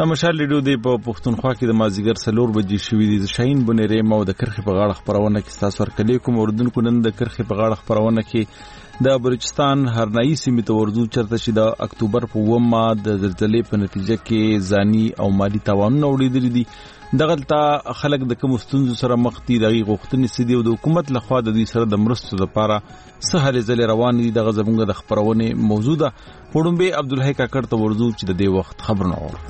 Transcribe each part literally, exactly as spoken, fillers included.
د مشال ریډیو دی په پښتونخوا کې د مازیګر څلور بجې شوې دي. شاهین بنيري مو د کرخې په غاړه خبرونه کې تاسو ورکړې کوم اردوونکو نن د کرخې په غاړه خبرونه کې د بلوچستان هرنایي سیمې ته ورځو چرته چې د اکتوبر په اوومه د زلزلې په نتیجه کې ځاني او مالی تاوانونه وړاندې دي. دغلته خلک د کوم ستونزو سره مخ دي دغه غوښتنې سدي او د حکومت لخوا د دې سره د مرستو لپاره سهل زل روان دي. دغه زمونږ د خبرونه موجوده پړومبه عبدالحی کاکړ ته ورځو چې د دې وخت خبرونه اورو.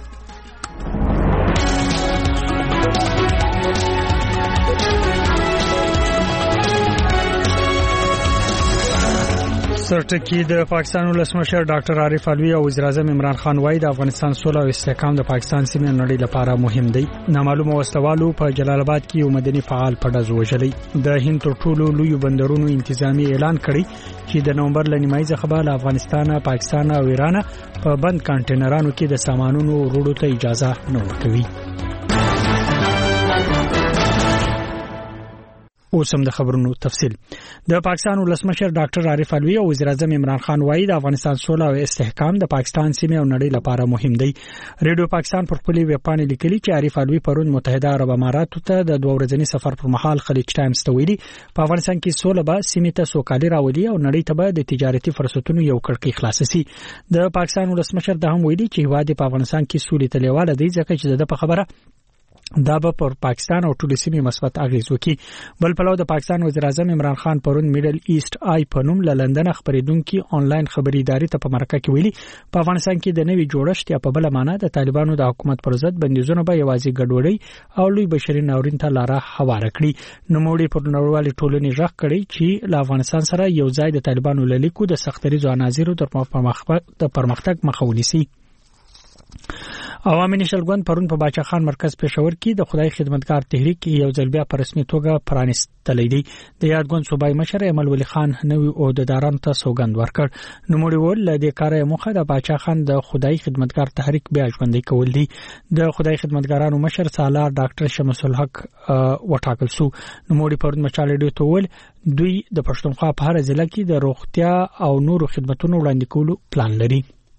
سرټکی د پاکستان ولسمشر ډاکټر عارف علوی او وزیر اعظم عمران خان وایي د افغانستان سوله او استحکام د پاکستان سیمې نړۍ لپاره مهم دی. نامعلومه وسلوالو په جلال آباد کې یو مدني فعال په ډز وژلی. د هند تر ټولو لوی بندرونو انتظامی اعلان کړی چې د نومبر لنیمای څخه به افغانستان، پاکستان او ایران په بند کانټینرانو کې د سامانونو وروړو ته اجازه نه ورکوي. اوسم د خبرونو تفصیل. د پاکستان ولسمشر ډاکټر عارف علوی او وزیر اعظم عمران خان وایي د افغانستان سوله او استحکام د پاکستان سیمې او نړۍ لپاره مهم دی. ریډیو پاکستان پر خپل ویب پاڼه لیکلي چې عارف علوی پرون متحده عرب اماراتو ته د دوه ورځني سفر پر مهال خلیج ټایمز ته ویلي په افغانستان کې سوله به سیمې ته سوکالي راولي او نړۍ ته به د تجارتي فرصتونو یو کړکۍ خلاص شي. د پاکستان ولسمشر د هم ویلي چې هواد په افغانستان کې سولې ته لیواله دی ځکه چې د په خبره دا به پر پاکستان او ټول سیمې مثبت اغیز وکړي. بل پلو د پاکستان وزیر اعظم عمران خان پرون میډل ایست آی په نوم له لندن خبرېدونکو آنلاین خبري ادارې ته په مرکه کې ویلي په افغانستان کې د نوي جوړښت یا په بل معنا د طالبانو د حکومت پر ضد بندیزونه به یوازې ګډوډي او لوی بشري ناورین ته لاره هواره کړي. نوموړي پر نړیوال ټولنې ژغ کړي چې له افغانستان سره یو ځای د طالبانو لیکو د سختري ځوانازیرو د پرمختګ مخه ونیسي. عوامي نشل ګوند پرون په باچا خان مرکز پېښور کې د خدای خدمتګار تحریک یو ځل بیا په رسمي توګه پرانیستلې دي. د یاد ګوند صوبای مشر ایمل ولی خان نوې عہدیدارانو ته سوګند ورکړ. نوموړي ول د دې کار موخه د باچا خان د خدای خدمتګار تحریک بیا ژوندۍ کول دي. د خدای خدمتګارانو مشر سالار ډاکټر شمس الحق وټاکل سو. نوموړي پرون مچاله ډیو ته ول دوی د پښتونخوا په هر ضلع کې د روغتیا او نورو خدماتو وړاندې کولو پلان لري.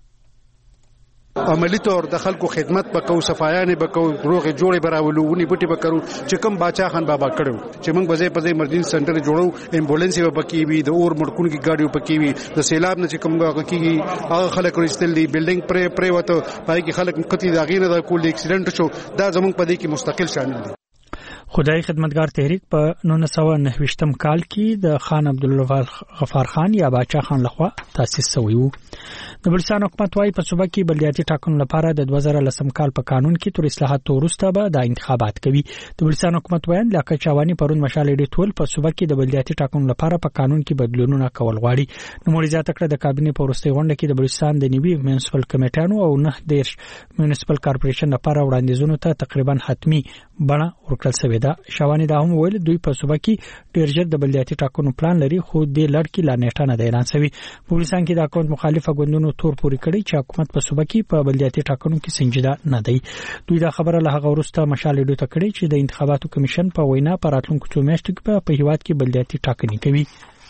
عملی طور د خلکو خدمت وکاو، صفایانه وکاو، روغه جوړه براولو، ونی بوټي وکړو چې کوم باچا خان بابا کړو چې موږ بځای پځای ایمرجنسي سنټر جوړو، ایمبولانس یې پکې وي، د اور مړکون کی گاډیو پکې وي، د سیلاب نه چې کوم کېږي هغه خلک ورستل دي، بلډینګ پرې پرې وته پای کې خلک قطعي داغینه د کول اکسیډنټ شو، دا زموږ په دې کې مستقل شامل دي. خدای خدمتګار تحریک په نولس سوه نهه ویشتم کال کې د خان عبدالغفار خان یا باچا خان لخوا تاسیس شوی و. د بلوچستان حکومت وايي په صوبه کې بلدیاتي ټاکنو لپاره د دوه زره لسم کال په قانون کې تر اصلاحاتو وروسته به د انتخابات کوي. د بلوچستان حکومت وایي لاکه چاوانی پرون مشال ډیټول په صوبه کې د بلدیاتي ټاکنو لپاره په قانون کې بدلونونه کول غواړي. نو موري زیاته کړه د کابینې په وروستي غونډه کې د بلوچستان د نیوي میونسپل کمیټانو او نه دیرش میونسپل کارپوریشن لپاره وړاندیزونو ته تقریبا حتمی بڼه ورکړل شوې ده. شاوانی دا هم ویل دوی په صوبه کې ډیر ژر د بلدیاتي ټاکنو پلان لري، خو د لړ کې لا نیټه نه ده اعلان شوی. په بلوچستان کې د حکومت مخالفه ګوندونو تور پوري کړی چې حکومت په صوبه کې په بلدیاتي ټاکنو کې سنجیده نه دی. دوی دا خبره له هغه وروسته مشال ډیو ته کړی چې د انتخاباتو کمیشن په وینا په راتلونکو څو میاشتو کې په هیواد کې بلدیاتي ټاکنې کوي.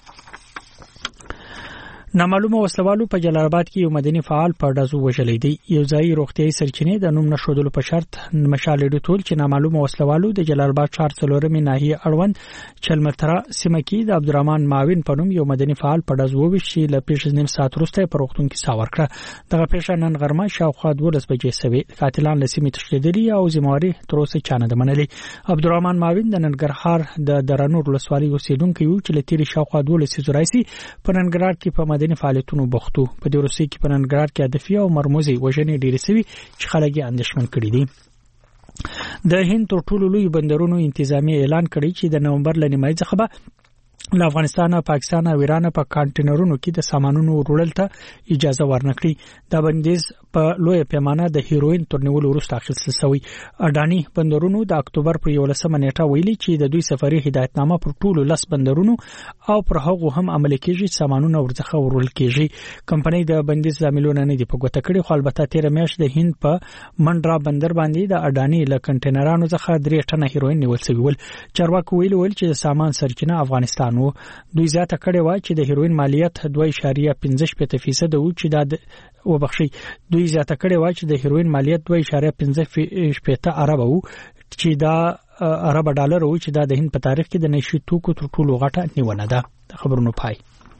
نامعلومه وسلوالو په جلال آباد کې یو مدني فعال په ډزو وژلی دی. یو ځای روغتيایي سرچینې د نوم نشودلو په شرط مشال ډیو ټول چې نامعلومه وسلوالو د جلال آباد ښار څلورمې ناحیه اړوند چلمترا سیمه کې د عبدالرحمن ماوین په نوم یو مدني فعال په ډز وویشي له پیښې نیم ساعت وروسته په روغتون کې سا ورکړه. دغه پیښه نن غرمه شاوخوا دولس بجې شوې. قاتلان له سیمې تښتېدلي او ذمہواري تر اوسه چا نه ده منلې. عبدالرحمن ماوین د ننګرهار د درنور ولسوالۍ اوسیدونکی و چې له تیرې شاوخوا دولس زورایسي په ننګرهار کې په مدني فعالیتونو بوختو. په دې وروسته کې په ننګرهار کې هدفي او مرموزي وژنې ډېرې سوي چې خلک یې اندېښمن کړي دي. د هند تر ټولو لوی بندرونو انتظامی اعلان کړی چې د نومبر لنیمای څخه به له افغانستان، پاکستان او ایران په کانټینرونو کې د سامانونو وروړل ته اجازه ورنکړي. دا بندیز په لوی پیمانه د هیروین تر نیولو وروسته اخیستل شوی. اډانی بندرونو د اکتوبر پر یولسمه نیټه ویلي چې د دوی سفري هدایتنامه پر ټولو لس بندرونو او پر هغو هم عملي کیږي چې سامانونه ورڅخه وروړل کیږي. کمپنۍ د بندیز ځاملونه نه دی په ګوته کړی، خو البته تیر میاشت د هند په منډرا بندر باندې د اډانی له کانټینرانو څخه درې ټنه هیروین نیول شوی ول. چارواکو ویلي ول چې د سامان سرچینه افغانستان روان وو. دوی زیاته کړې و چې د هیروین مالیت دوه اعشاریه پنځه شپږ فیصد وو چې دا وبخښي دوی زیاته کړې و چې د هیروین مالیت دوه اعشاریه پنځه شپږ ارب وو چې دا ارب ډالر وو چې دا د هند په تاریخ کې د نشي توکو تر ټولو غټه نیونه ده. خبرونو پای.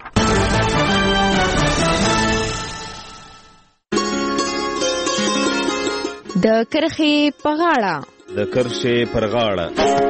د کرخي پغاړه د کرخي پرغاړه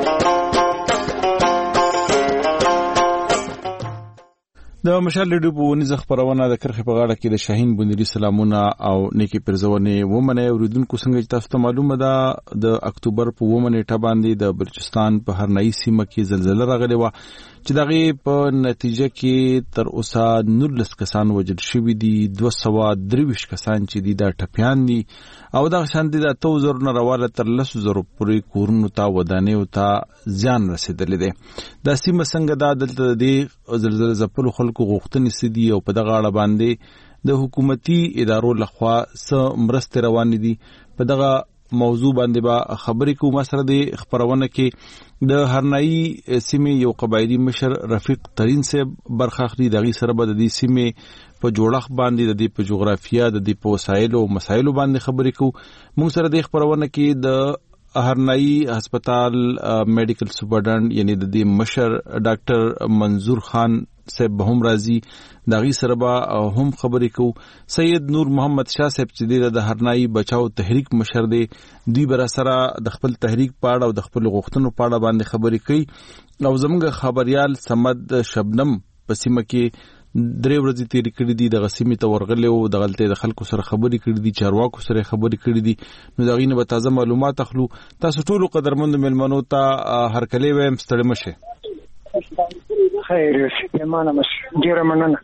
د مشال ریډیو په ونیزه خبرونه د کرخي پغاړه کې د شاهین بنيري سلامونه او نیکی پرزونه ومنه اوریدونکو څنګه تاسو ته معلومه ده د اکتوبر په ومنه ټا باندې د بلوچستان په هرنايي سیمه کې زلزلہ راغلی و چې دغه په نتیجه کې تر اوسه نولس کسان وژل شوي دي، دوه سوه درویشت کسان چې دي دا ټپیان دي او دا شان دي د اتو زرو نه راواله تر لسو زرو پورې کورونو ته ودانیو ته زیان رسیدلی دی. دا سیمه څنګه دا دلته د زلزلې ځپلو خلکو غوښتنې سدي او په دغه اړه باندې د حکومتي ادارو لخوا څه مرستې روانې دي په دغه موضوع باندې با خبرې کوم. سره د خبرونه کې د هرنايي سیمې یو قبایلی مشر رفیق ترین صاحب برخه اخلي. دغه سره به د دې سیمې په جوړښت باندې د دې په جغرافیه د دې په وسایلو او مسایلو باندې خبرې کوو. موږ سره د خبرونه کې د هرنايي هسپتال میډیکل سپرډنټ یعنی د دې مشر ډاکټر منظور خان صاحب هم راځي، دغه سره به هم خبرې کوو. سید نور محمد شاه صاحب چې د هرنايي بچاو تحریک مشر دی، دوی بر سره د خپل تحریک پاړه او د خپل غوښتنو پاړه باندې خبرې کوي. او زموږ خبريال سمد شبنم په سیمه کې درې ورځې تیرې کړې دي، د غسیمې ته ورغلې او د غلطۍ د خلکو سره خبرې کړې دي، چارواکو سره خبرې کړې دي. نو دغه نه به تازه معلومات اخلو. تاسو ټول قدرمند ملمنو ته هرکلی وایم، ستړي مشه. خیر یمانه مش ډیره مننه.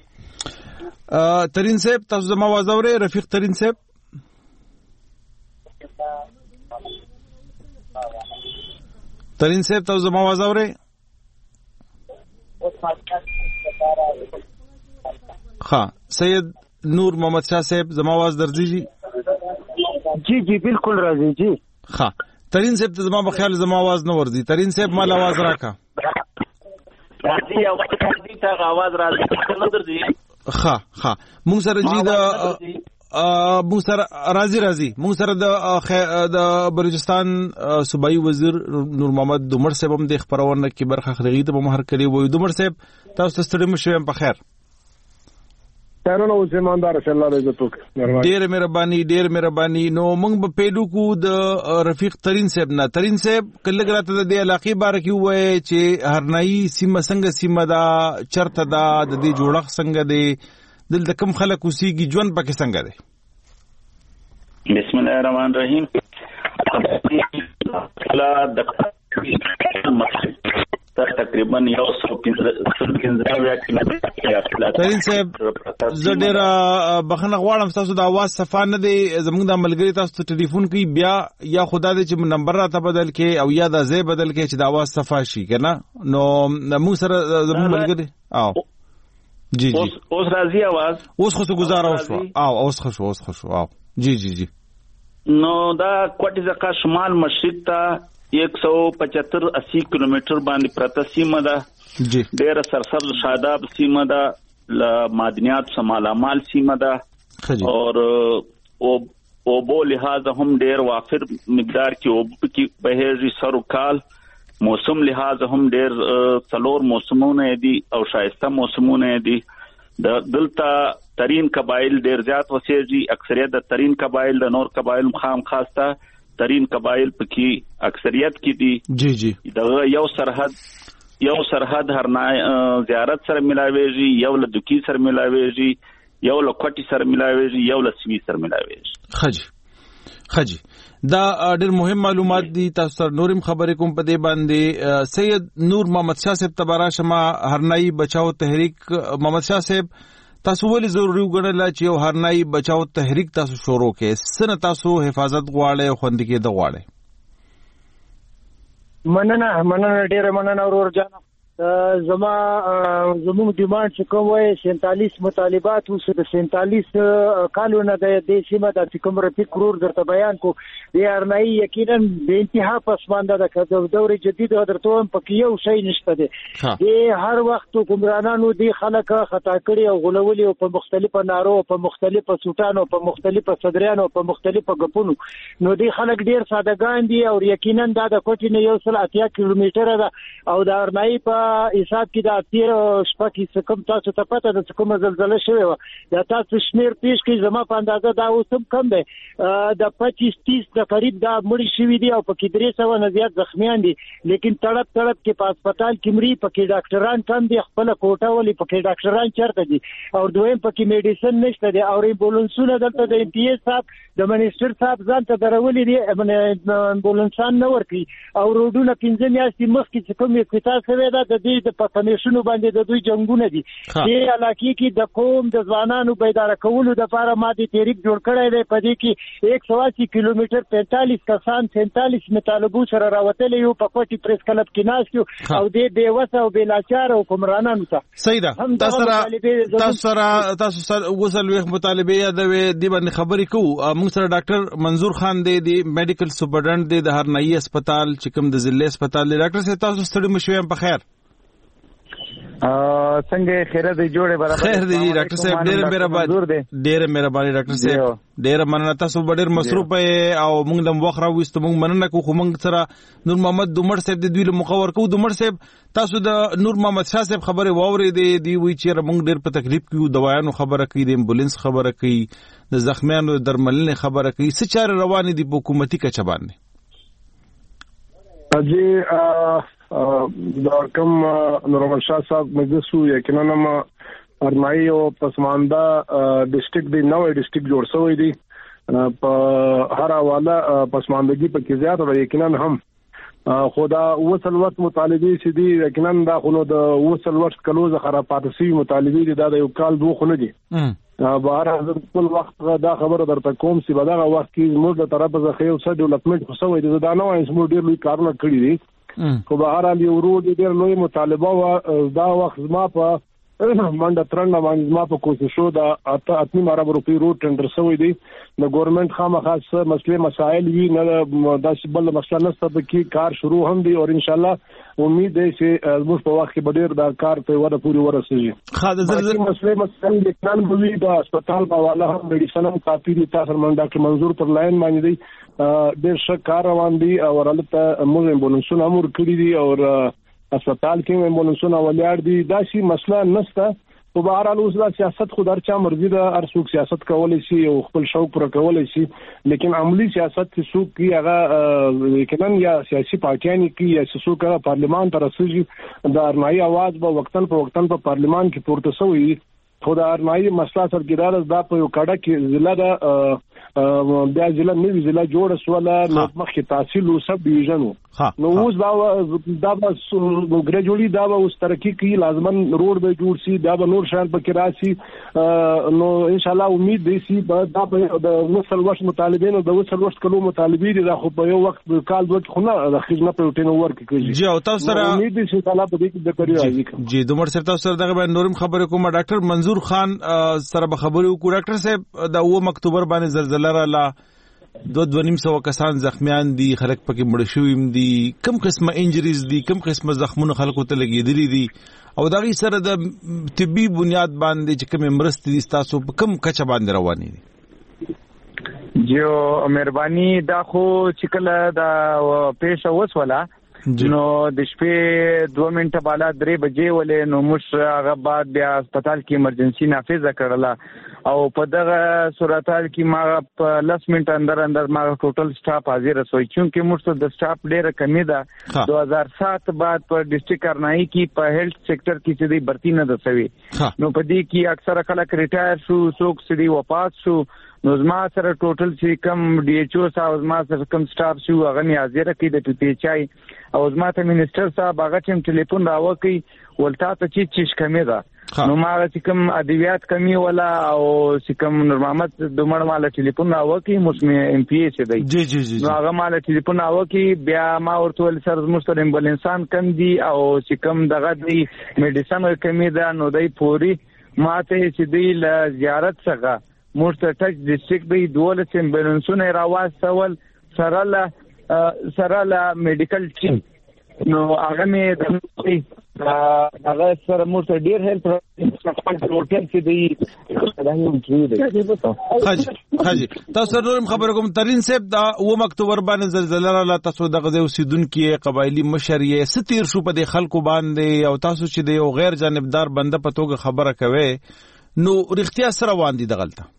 ترین صاحب تاسو زما आवाज اورئ؟ رفیق ترین صاحب ترین صاحب تاسو زما आवाज اورئ؟ ها سید نور محمد شاه صاحب زما आवाज درځي؟ جی جی بالکل راځي. جی ها ترین صاحب ته زما په خیال زما आवाज نه ورځي. ترین صاحب مال आवाज راکا راځي او دې ته आवाज راځي نه درځي. ها ها مونږ سره جی د مونږ سره راځي راځي مونږ سره د د بلوچستان صوبایي وزیر نور محمد دومر صاحب هم د خبرونه کې برخه اخلي. ته به مهر کړی وای دومر صاحب تاسو ستړي مشه په خیر. ترنه اوس ایماندار شه الله دې توک ډېر مهرباني ډېر مهرباني. نو موږ په پیلو کو د رفیق ترین صاحب نه ترین صاحب کله راته د علاقې باره کې وای چې هرنايي سیمه څنګه سیمه دا چرته دا د دې جوړښت څنګه دی، دلته کوم خلک اوسېږي، ژوند پکې څنګه دی؟ بسم الله الرحمن الرحیم. تقریبا یو سو پنځه ترین صاحب زه ډېر بخښنه غواړم، تاسو د اواز صفا نه دی. زموږ د ملګري تاسو ته ټلیفون کوي بیا یا خدا دې چې نمبر راته بدل کې او یا د ځای بدل کې چې د اواز صفا شي کنه. نو موږ سره زموږ ملګري او جی جی اوس راځي اواز؟ اوس خو گزاره وشو او اوس خو اوس خو او جی جی جی. نو دا کوټه ځکه شمال مشرق ته ایک سو پچہتر اسی کلومیٹر باندې پرته سیمه ده. جی ډیره سرسبز شاداب سیمه ده، ل معدنیات سمالا مال سیمه ده اور او او بو لحاظ هم ډیر وافر مقدار کې او کی بهري سرکال موسم لحاظ هم ډیر څلور موسمونه دي او شایسته موسمونه دي. د دلته ترین قبایل ډیر زیات وسیږي، اکثریت د ترین قبایل د نور قبایل خام خاصه ترین قبایل پکې اکثریت کې دي. جی جی دغه یو سرحد یو سرحد هرناي زیارت سره ملاويږي، یو له دوکي سره ملاويږي، یو له کوټي سره ملاويږي، یو له سوي سره ملاويږي. خجي خجي دا ډېر مهم معلومات دي. تاسو سره نورم خبرې کوم په دې باندې. سید نور محمد شاه صاحب تبارا شما هرنايي بچاو تحریک محمد شاه صاحب تاسو ولې ضروري وګڼل چې یو هرنايي بچاو تحریک تاسو شروع کړئ؟ سن تاسو حفاظت غواړئ او خوندي کېدو غواړئ؟ مننه مننه ډېر مننه ورور جان. زما زموږ ډیماند چې کوم وای سینتالیس مطالبات اوس د سینتالیس کالونه د دې سیمه د کوم رفیق کرور درته بیان کو د ارنای یقینا به انتها پسمانده د دور جدید درته پکې یو شی نشته دی د هر وخت حکمرانانو دی خلک خطا کړي او غولولي او په مختلفو نارو په مختلفو سوټانو په مختلفو صدرانو په مختلفو غپونو نو دی خلک ډیر سادهګان دي او یقینا دا د کوټې نه یو سل اتیا کیلومتره ده او د ارنای په حساب کې د تیر شپه کې کوم تاسو ته پته ده کوم زلزلہ شوی و دا تاسو شمیر پیش کې زما په اندازه دا اوسم کم دی د پچیس تیس د قریب دا مړی شوی دی او په کې درې سوه نه زیات زخمیان دي لیکن تړپ تړپ کې په هسپتال کې مری په کې ډاکټران کم دي خپل کوټه ولې په کې ډاکټران چرته دي او دویم په کې میډیسن نشته دي او ایمبولانسونه دلته د ام پی ایس صاحب د منیسټر صاحب ځان ته درولې دي ایمبولانسان نه ورکي او روډونه پنځه میاشتې مخکې چې کوم افتتاح شوی ده د دې د پکمیشنو باندې د دوی جنگونه دي چې علاقې کې د قوم د ځوانانو بیدار کولو د لپاره ماده تحریک جوړ کړی دی په دې کې یک سو اسی کیلومتر پینتالیس کسان سینتالیس مطالبو سره راوتلي یو په کوټي پریس کلب کې ناست او دې بے وسه او بے لاچار او حکمرانانو ته صحیح ده تاسو تاسو سره تاسو سره وصل وخت مطالبه یاد وي د باندې خبرې کوو موږ سره ډاکټر منظور خان دی د میډیکل سپرډنټ دی د هرنائی هسپتال چې کوم د ضلع هسپتال دی ډاکټر صاحب تاسو ستړي مشوي په خیر څنګه خیره دی جوړه برابر خیر دی ډاکټر صاحب ډېر مهرباني ډېر مهرباني ډاکټر صاحب ډېر مننه تاسو ډېر مصروف او موږ د وخت راوست موږ مننه کوو موږ سره نور محمد دومر صاحب د دوی له مخور کوو دومر صاحب تاسو د نور محمد شاه صاحب خبره واورې دی دی وی چې موږ ډېر په تکلیف کې دوايانو خبره کوي د امبولانس خبره کوي د زخمیانو درملنې خبره کوي څه چاره روان دي په حکومتي کچه باندې اجي دا کوم نورمل شاه صاحب مجلسو یقینا ما ارنائی او پسماندا ډیسټریکټ دی نوې ډیسټریکټ جوړ شوی دی په هر حواله پسماندګي په کې زیات او یقینا هم خدا وصل وخت مطالبه سي دي یقینا دا خلو د وصل وخت کلوزه خرابات سي مطالبه دي دا یو کال دوه خونه دي بهر حاضر ټول وخت دا خبره درته کوم چې بدغه وخت کې موږ د طرفه ځخه یو څه ډیولپمنٹ خو سوی دي دا نو اسمو ډیر لوی کارونه کړی دي خو بهر حال یو ورو ډیر لوی مطالبه وا دا وخت ما په منډه ترنه باندې ما په کوششو دا اته اتنی ماره روپی روټ ټندر سوی دی د ګورنمنت خامخاص مسلې مسائل وی نه دا بل مسله نسته کې کار شروع هم دی او ان شاء الله امید ده چې موږ په وخت کې ډیر دا کار ته وره پوری ورسېږي خاطر زلزلې مسلې مسائل د پلان بوي د هسپتال په حواله هم میډیسن هم کافي دي تاسو من ډاکټر منظور پر لاین باندې دی ډیر ښه کار روان دی او ورلته موږ امبولانسونه امور کړی دي او هسپتال کې امبولانسونه ولاړ دي دا شي مسله نشته په بهر حال اوس دا سیاست خو درچا مرزي ده هر څوک سیاست کولای شي او خپل شوق پر کولای شي لیکن عملی سیاست چې څوک کی هغه یقینا یا سیاسي پارټیان کی یا څوک پارلمان تر رسېږي د ارنائی आवाज به وختن په وختن په پارلمان کې پورته شوی خو د ارنائی مسله سرګردار دا په یو کډه کې ضلع د بیا ضلع نوی ضلع جوړ سواله نو مخکې تحصیل او سب ډیویژن نو اوس دا دا ګریجوالي دا اوس ترقی کوي لازمن روډ به جوړ شي دا به نور شان پکې راشي نو ان شاء الله امید دي چې دا د وصل وخت مطالبین او د وصل وخت کلو مطالبین دا خو په یو وخت کال دوه خو نه د خدمت په ټینو ورک کوي جی او تاسو سره امید دي چې تعالی په دې کې د کړی راځي جی دومره سره تاسو سره دغه نورم خبرې کوم ډاکټر منظور خان سره به خبرې وکړو ډاکټر صاحب دا و اکتوبر باندې زلزلہ رااله دو دو نیم سو کسان زخمیان دي خلک پکې مړ شویم دي کم قسمه انجریز دي کم قسمه زخمونه خلکو ته لګیدلي دي او دا غي سره د طبي بنیاد باندې چې کوم مرستې دي تاسو په کم کچه باندې روانې دي جو مهرباني دا خو چې کله دا پیښه وسوله نو د شپې دوه منټه بالا درې بجې ولې نو موږ هغه بعد بیا هسپتال کې ایمرجنسي نافذه کړله او په دغه صورتحال کې ما په لس منټه اندر اندر ما ټوټل سټاف حاضر شوی چې موږ د سټاف ډیره کمی ده دو هزار سات بعد په ډیسټریکټ ارنائی کې په هیلث سېکټر کې چې دی برتی نه دسوي نو په دې کې اکثره خلک ریټایر شو څوک چې دی وفات شو نو زما سره ټوټل چې کم ډي ایچ او صاحب زما سره کم سټاف شو هغه می حاضر کړي د پی پی ایچ آی او زما ته منیسټر صاحب هغه ټیم ټلیفون راوکي ولتا ته چې چیش کمی ده نو ما چې کوم ادبیات کمی ولا او چې کوم نور محمد دومره مال ټلیفون راوکی مسلم ام پی ای څه دی جی جی جی نو هغه مال ټلیفون راوکی بیا ما ورته ول سر مستر امبولانسان کم دی او چې کوم دغه دی میډیسن کمی ده نو دای پوری ماته چې دی ل زیارت څخه مورته ټچ ډیسټریکټ دی دولس امبولانسونه راوستول سره له سره له میډیکل ټیم نو هغه مې د هغه سره مورته ډیر هیلپ راځي هوټل کې دی حاجی حاجی تاسو نور خبر کوم ترين صاحب دا و اکتوبر باندې زلزلہ را تاسو د غزو سیدونکو قبایلی مشرې ستیر شو په خلکو باندې او تاسو چې د یو غیر جانبدار بنده په توګه خبره کوي نو رښتیا سره واندې د غلطه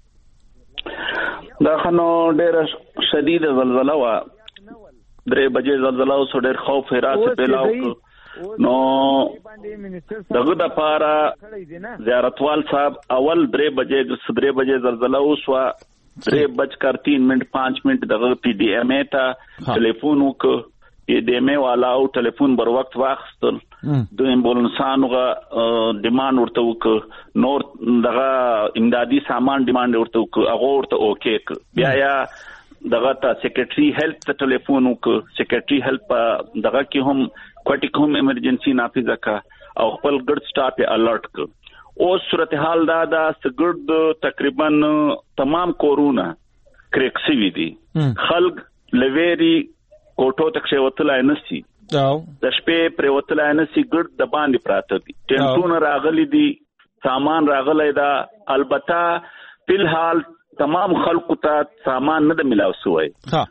دا خنو ډیر شدید زلزلہ وا درې بجې زلزلہ اوس ډېر خوف هراس پیلاو نو دغه د پاره زیارتوال صاحب اول درې بجې د درې بجې زلزلہ اوس وا درې بج کر تین منٹ پانچ منٹ دغه پی ڈی ایم ای ته ټلیفون وک پی ڈی ایم ای والا او ټلیفون بر وخت واخستل د امبولانسانو غا ډیماند ورته وک نور دغه امدادي سامان ډیماند ورته وک هغه ورته اوکې بیا یا دغه ته سیکریټري هیلث ته ټلیفون وک سیکریټري هیلث دغه کې هم کوټی کوم ایمرجنسي نافذ کا او خپل ګډ سټاف الرټ ک او صورتحال دا دا سګړد تقریبا تمام کورونا کریکسی وی دي خلق لويري کوټو تک شوتلای نسی او د شپې پر وتلای نسی ګډ د باندې پراته دي ټینټون راغلي دي سامان راغلی دا البته فلحال تمام خلکو ته سامان نه د ملاو سوی ها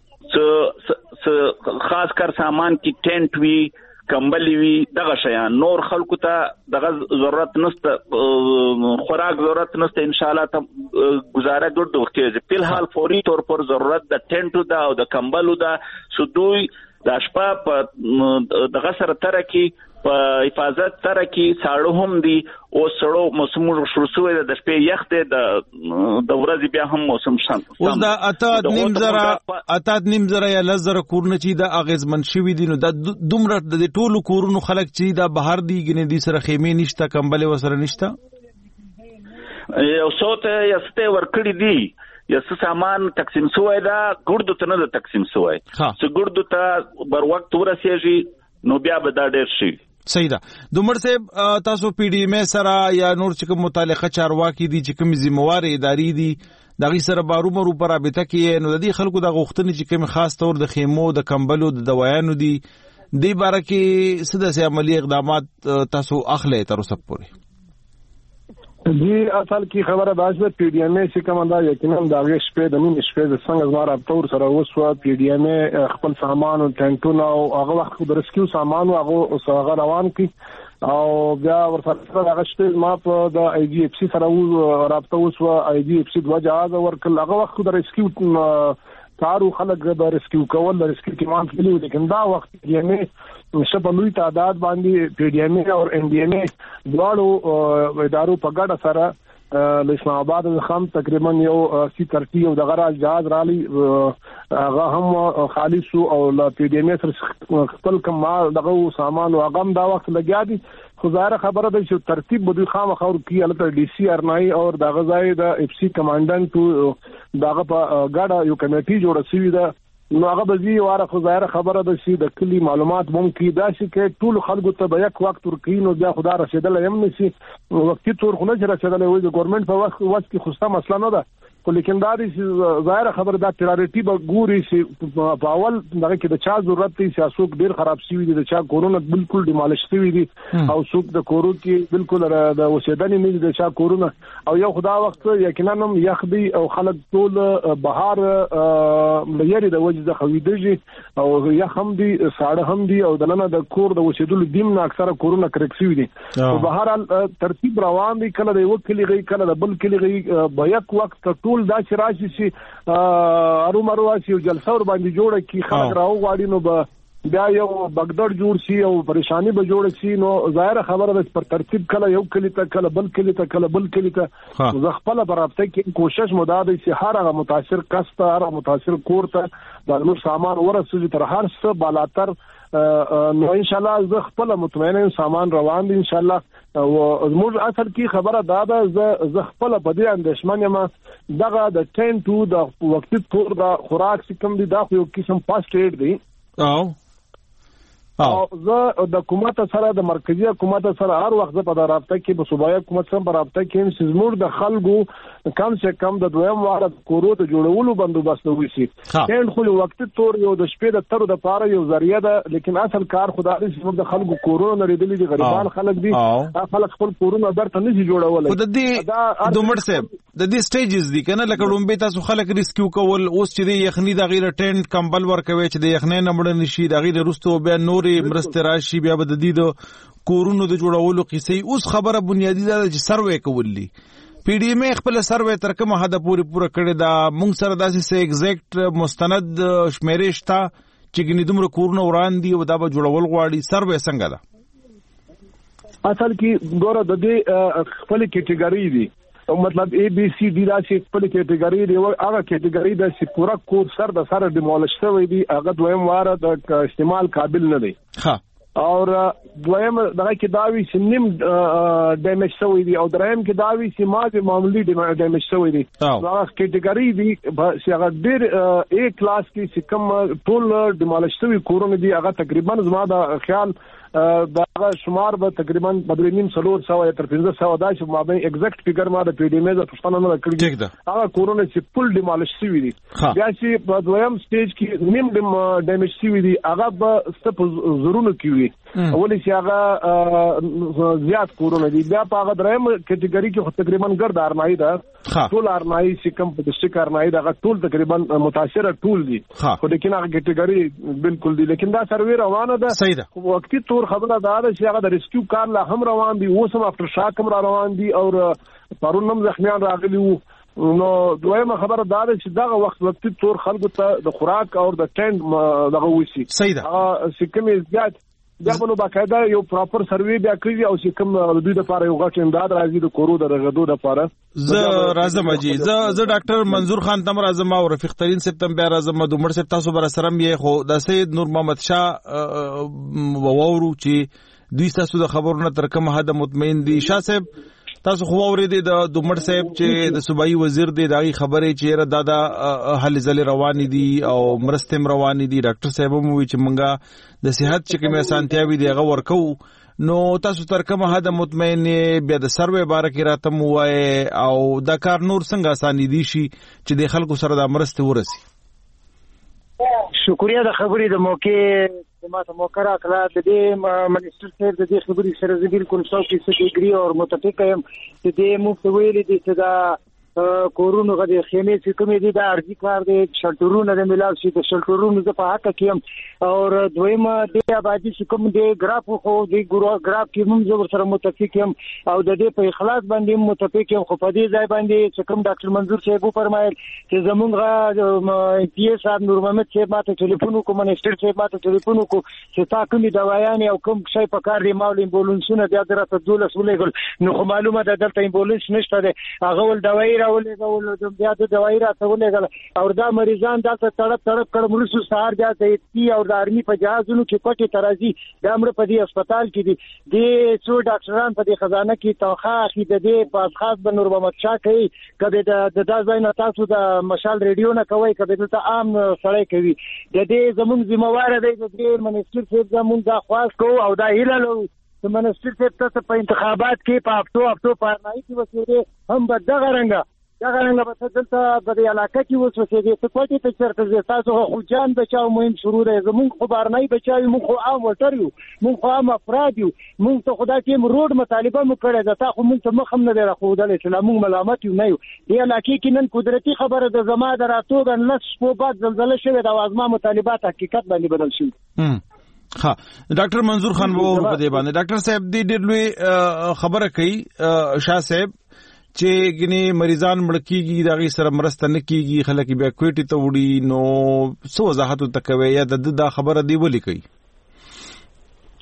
س خاص کر سامان کی ټینټ وی کمبلی وی دغه شیان نور خلکو ته دغه ضرورت نشته خوراک ضرورت نشته ان شاء الله ته گزاره ګډ وکړي په حال فوري طور پر ضرورت د ټینټو دا او د کمبلو دا سودوی د شپه په دغه سره تر کې په حفاظت سره کې ساړو هم دي او سړو موسم شروع شوی د شپې یخ دی د د ورځې بیا هم موسم شان اوس دا اته نیم زره اته نیم زره یا لزر کورونه چې د اغیزمن شوی دي نو د دومره د ټولو کورونو خلک چې د بهر دی ګنې دي سره خیمه نشته کمبل وسره نشته یو څوته یسته ورکړی دي یا څه سامان تقسیم شوی دا ګردو ته نه تقسیم شوی څه ګردو ته بر وخت ورسېږي نو بیا به دا ډېر شي صحیح ده دومره صاحب تاسو پی ډی ایم سره یا نور چې کوم متعلقه چارواکي دي چې کوم ذمہوار ادارې دي دغه سره بارو مرو پر رابطه کې نو د دې خلکو د غوښتنې چې کوم خاص تور د خیمو د کمبلو د دوايانو دي د باره کې سده سي عملی اقدامات تاسو اخلي تر اوسه پورې جی اصل کی خبره باشه پی ډی ایم چې کوم دا یقینا دا غش په د نیم شپې د څنګه زما رابطور سره وسو پی ډی ایم خپل سامان او ټینټونه او هغه وخت د ریسکیو سامان او هغه سره روان کی او بیا ورسره هغه شپه ما په د ای جی اف سی سره رابطه وسو ای جی اف سی د وجاز ورکل هغه وخت د ریسکیو کارو خلک د ریسکیو کول د ریسکیو کمان کلیو لیکن دا وخت یعنی شپه لوی تعداد باندې پی ډی ایم او ان ډی ایم دواړو ادارو په ګډه سره د اسلام آباد خام تقریبا یو سی ترتی او د غراج جهاز رالي هغه هم خالص او د پی ډی ایم سره خپل کمال دغه سامان او هغه دا وخت لګیا دي خو ظاهر خبره ده چې ترتیب به دوی خامخا ورکړي البته ډي سي ارنای او دغه ځای د اف سی کمانډنټ دغه په ګډه یو کمیټي جوړه شوې ده نو هغه به زی واره خو ظاهر خبره ده چې د کلی معلومات ممکن دا شي کې ټول خلکو ته به یک وخت ورکړي نو بیا خدا رسیدل هم نشي وختي تور خو نه رسیدل وي د ګورنمنت په وخت وخت کې خوسته مسله نه ده خو لیکن دا چې ظاهر خبره ده پرایورټي به ګوري چې په اول دغه کې د چا ضرورت دی سیاسوک ډیر خراب شوی دي د چا کورونه بالکل ډیمالش شوی دي او څوک د کورو کې بالکل د اوسېدنې نه دي د چا کورونه او یو خدا وخت یقینا هم یخ دی او خلک ټول بهار لري د وجه د خویدږي او یخ هم دي ساړه هم دي او دلته د کور د اوسېدلو دیم نه اکثره کورونه کرک شوی دي په بهر حال ترتیب روان دي کله د یو کلی غي کله د بل کلی غي په یک وخت ټول دا چې راشي چې ارو مرو شي جلسه ور باندې جوړه کی خلک راو غواړي نو به بیا یو بغداد جوړ شي او پریشانی به جوړ شي نو ظاهر خبره ده پر ترتیب کله یو کلی ته کله بل کلی ته کله بل کلی ته زه خپل برابطه کې کوشش مداد چې هر هغه متاثر کس ته هر متاثر کور ته د نور سامان ورسوي تر هر څه بالاتر نو ان شاء الله زه خپل مطمئن سامان روان دي ان شاء الله او زموږ اصل کې خبره دا ده ز خپل په دې اندېشمن یم دغه د ټین ټو د وختي تور د خوراک سکم دي دا یو قسم فاست ایډ دی او او زه د حکومت سره د مرکزی حکومت سره هر وخت په رابطه کې په صوبایي حکومت سره په رابطه کې چې زموږ د خلکو کم سے کم د دویم واره کورو ته جوړولو بندوبست وشي. ټین خو وخت تور یو د شپې د تر د پاره یو ذریعہ ده لیکن اصل کار خدای دې زموږ د خلکو کورونه لريدلې دي غریبان خلک دي خلک خپل کورونه درته نشي جوړولای. خو د دې دومړ صاحب د دې سټیجز دي کنه لکه لومبه تاسو خلک ریسکیو کول اوس چې د یخنی د غیر ټینټ کمبل ورکوي چې د یخنۍ نه مړ نشي د غیر رستو بیا نور مرسته راشي بیا به د دې د کورونو د جوړولو قصې اوس خبره بنیادی ده چې سروې کوللی پی ډی ایم خپل سروې تر کومه حد پوری پوره کړی دا مونږ سره داسې سه ایگزیکټ مستند شمیرې شته چې ګنې دومره کورونه وړاندې او دا به جوړول غواړي سروې څنګه ده اصل کې ګوره د دې خپل کیټګری دي مطلب اے بی سی ډی راشي خپل کیټګری دی هغه کیټګری د سی پورا کور سر د سره ډیمولش شوی دی هغه دویم واره د استعمال قابل نه دی ها اور دویم دغه کې داوی چې نیم ډیمیج شوی دی او دریم کې داوی چې ماځه معمولی ډیمیج شوی دی هغه کیټګری دی چې هغه ډیر اے کلاس کې چې کوم ټول ډیمولش شوی کورونه دی هغه تقریبا زما د خیال دا شمار به تقریبا بدرینیم سلور سو یا تر پنځه سو دا چې ما به ایگزیکټ فګر ما د پی ډی ایم ز پښتنه نه کړی هغه کورونه چې فل ډیمالش شوی دي بیا چې په دویم سټیج کې نیم ډیمیج شوی دي هغه به ست زرونه کیوي اولی چې هغه زیات کورونه دي بیا په هغه دریم کټګوري کې تقریبا ګرد ارمایي ده ټول ارمایي چې کوم په دشت ارمایي ده ټول تقریبا متاثره ټول دي خو د کینه کټګوري بالکل دي لیکن دا سروې روانه ده وقتی خبره دا ده چې هغه د ریسکیو کار لا هم روان دي اوس هم افټر شاک هم روان دي او پرون هم زخمیان راغلي وو نو دویمه خبره دا ده چې دغه وخت وقتی تور خلکو ته د خوراک او د ټینډ دغه وسی صحیح ده سکم زیات بیا په نو باقاعده یو پراپر سروې بیا کوي او چې کوم د دوی لپاره یو غټ امداد راځي د کورو د رغدو لپاره. زه راځم اجي زه زه ډاکټر منظور خان تم راځم او رفیق ترین سپتمبر راځم دومره سپ تاسو بر سره مې خو د سید نور محمد شاه وورو چې دوی تاسو د خبرونو تر کومه حد مطمئن دي. شاه صاحب تاسو خو اورېدې د دومړ صاحب چې د صوبایي وزیر دی دغه خبرې چې را د حل زل روان دي او مرستم روان دي ډاکټر صاحب مو چې مونږه د صحت چې کومه سانتیاوي دی هغه ورکو نو تاسو تر کومه حد مطمئن بیا د سروې باره کې راته موای او دا کار نور څنګه اساني دي شي چې د خلکو سره د مرسته ورسي. شکریہ د خبرې د موقع ما ته موقع راکړه د دې منیسټر صاحب د دې خبرې سره زه بالکل سو فیصد اګری او متفق یم چې دې مو په ویلي دي چې دا کورونو غدي خیمې چې کومې دي دا ارزي کار دي شلټرونه د ملاو شي د شلټرونو په حق کې هم او دویمه د آبادی چې کوم دي ګراف خو د ګراف کې هم زه سره متفق یم او د دې په اخلاص باندې متفق یم خو په دې ځای باندې چې کوم ډاکټر منظور صاحب فرمایل چې زمونږ پی اس صاحب نور محمد صاحب ماته ټلیفون کو منیسټر صاحب ماته ټلیفون کو چې تا کومې دوايان او کوم شي په کار دی ماول امبولانسونه بیا درته دولس ولېګل نو خو معلومه ده دلته امبولانس نشته ده هغه ول دوايي راولېګل د بیا د دوايي راته ولېګل او دا مریضان دلته تړپ تړپ کړه مرسو سهار بیا د او د آرمي په جهازونو کې پټي ترازی د امر په دې هسپتال کې دي د څو ډاکټران په دې خزانه کې توخه اخی د دې په خاص بنور محمد شاه کوي کله د د ځای نه تاسو د مشال ریډیو نه کوي کله د عام سړی کوي د دې زموږ ذمہوار دی د دې منیسټر صاحب زموږ د خواص کو او دا هیله لرو چې منیسټر صاحب تاسو په انتخابات کې په هفتو هفتو پارنای کې وسیله هم بدغه رنګه دا څنګه به دلته په دې علاقه کې اوس وسیږي ته کوټې ته چرته تاسو خو جان بچاو مهم شروع دی زموږ خبر نه بچاوي موږ خو عام وټر یو موږ خو عام افراد یو موږ ته خدای ټیم روډ مطالبه مو کړې ده تا خو موږ ته مخ هم نه راخودل چې موږ ملامت یو نه یو دې علاقه کې نن قدرتي خبره د زما دراتوګ ان لس شپو بعد زلزلہ شوه د اوازما مطالبات حقیقت باندې بدل شي. ها ډاکټر منظور خان وو په دې باندې ډاکټر صاحب دې ډېر لوی خبره کوي شاه صاحب چې ګنې مریضان مړ کیږي دغه سره مرسته نه کیږي خلک بیا کوټي ته وړي نو څه وضاحت وکوي یا د دا خبره دی ولي کوي.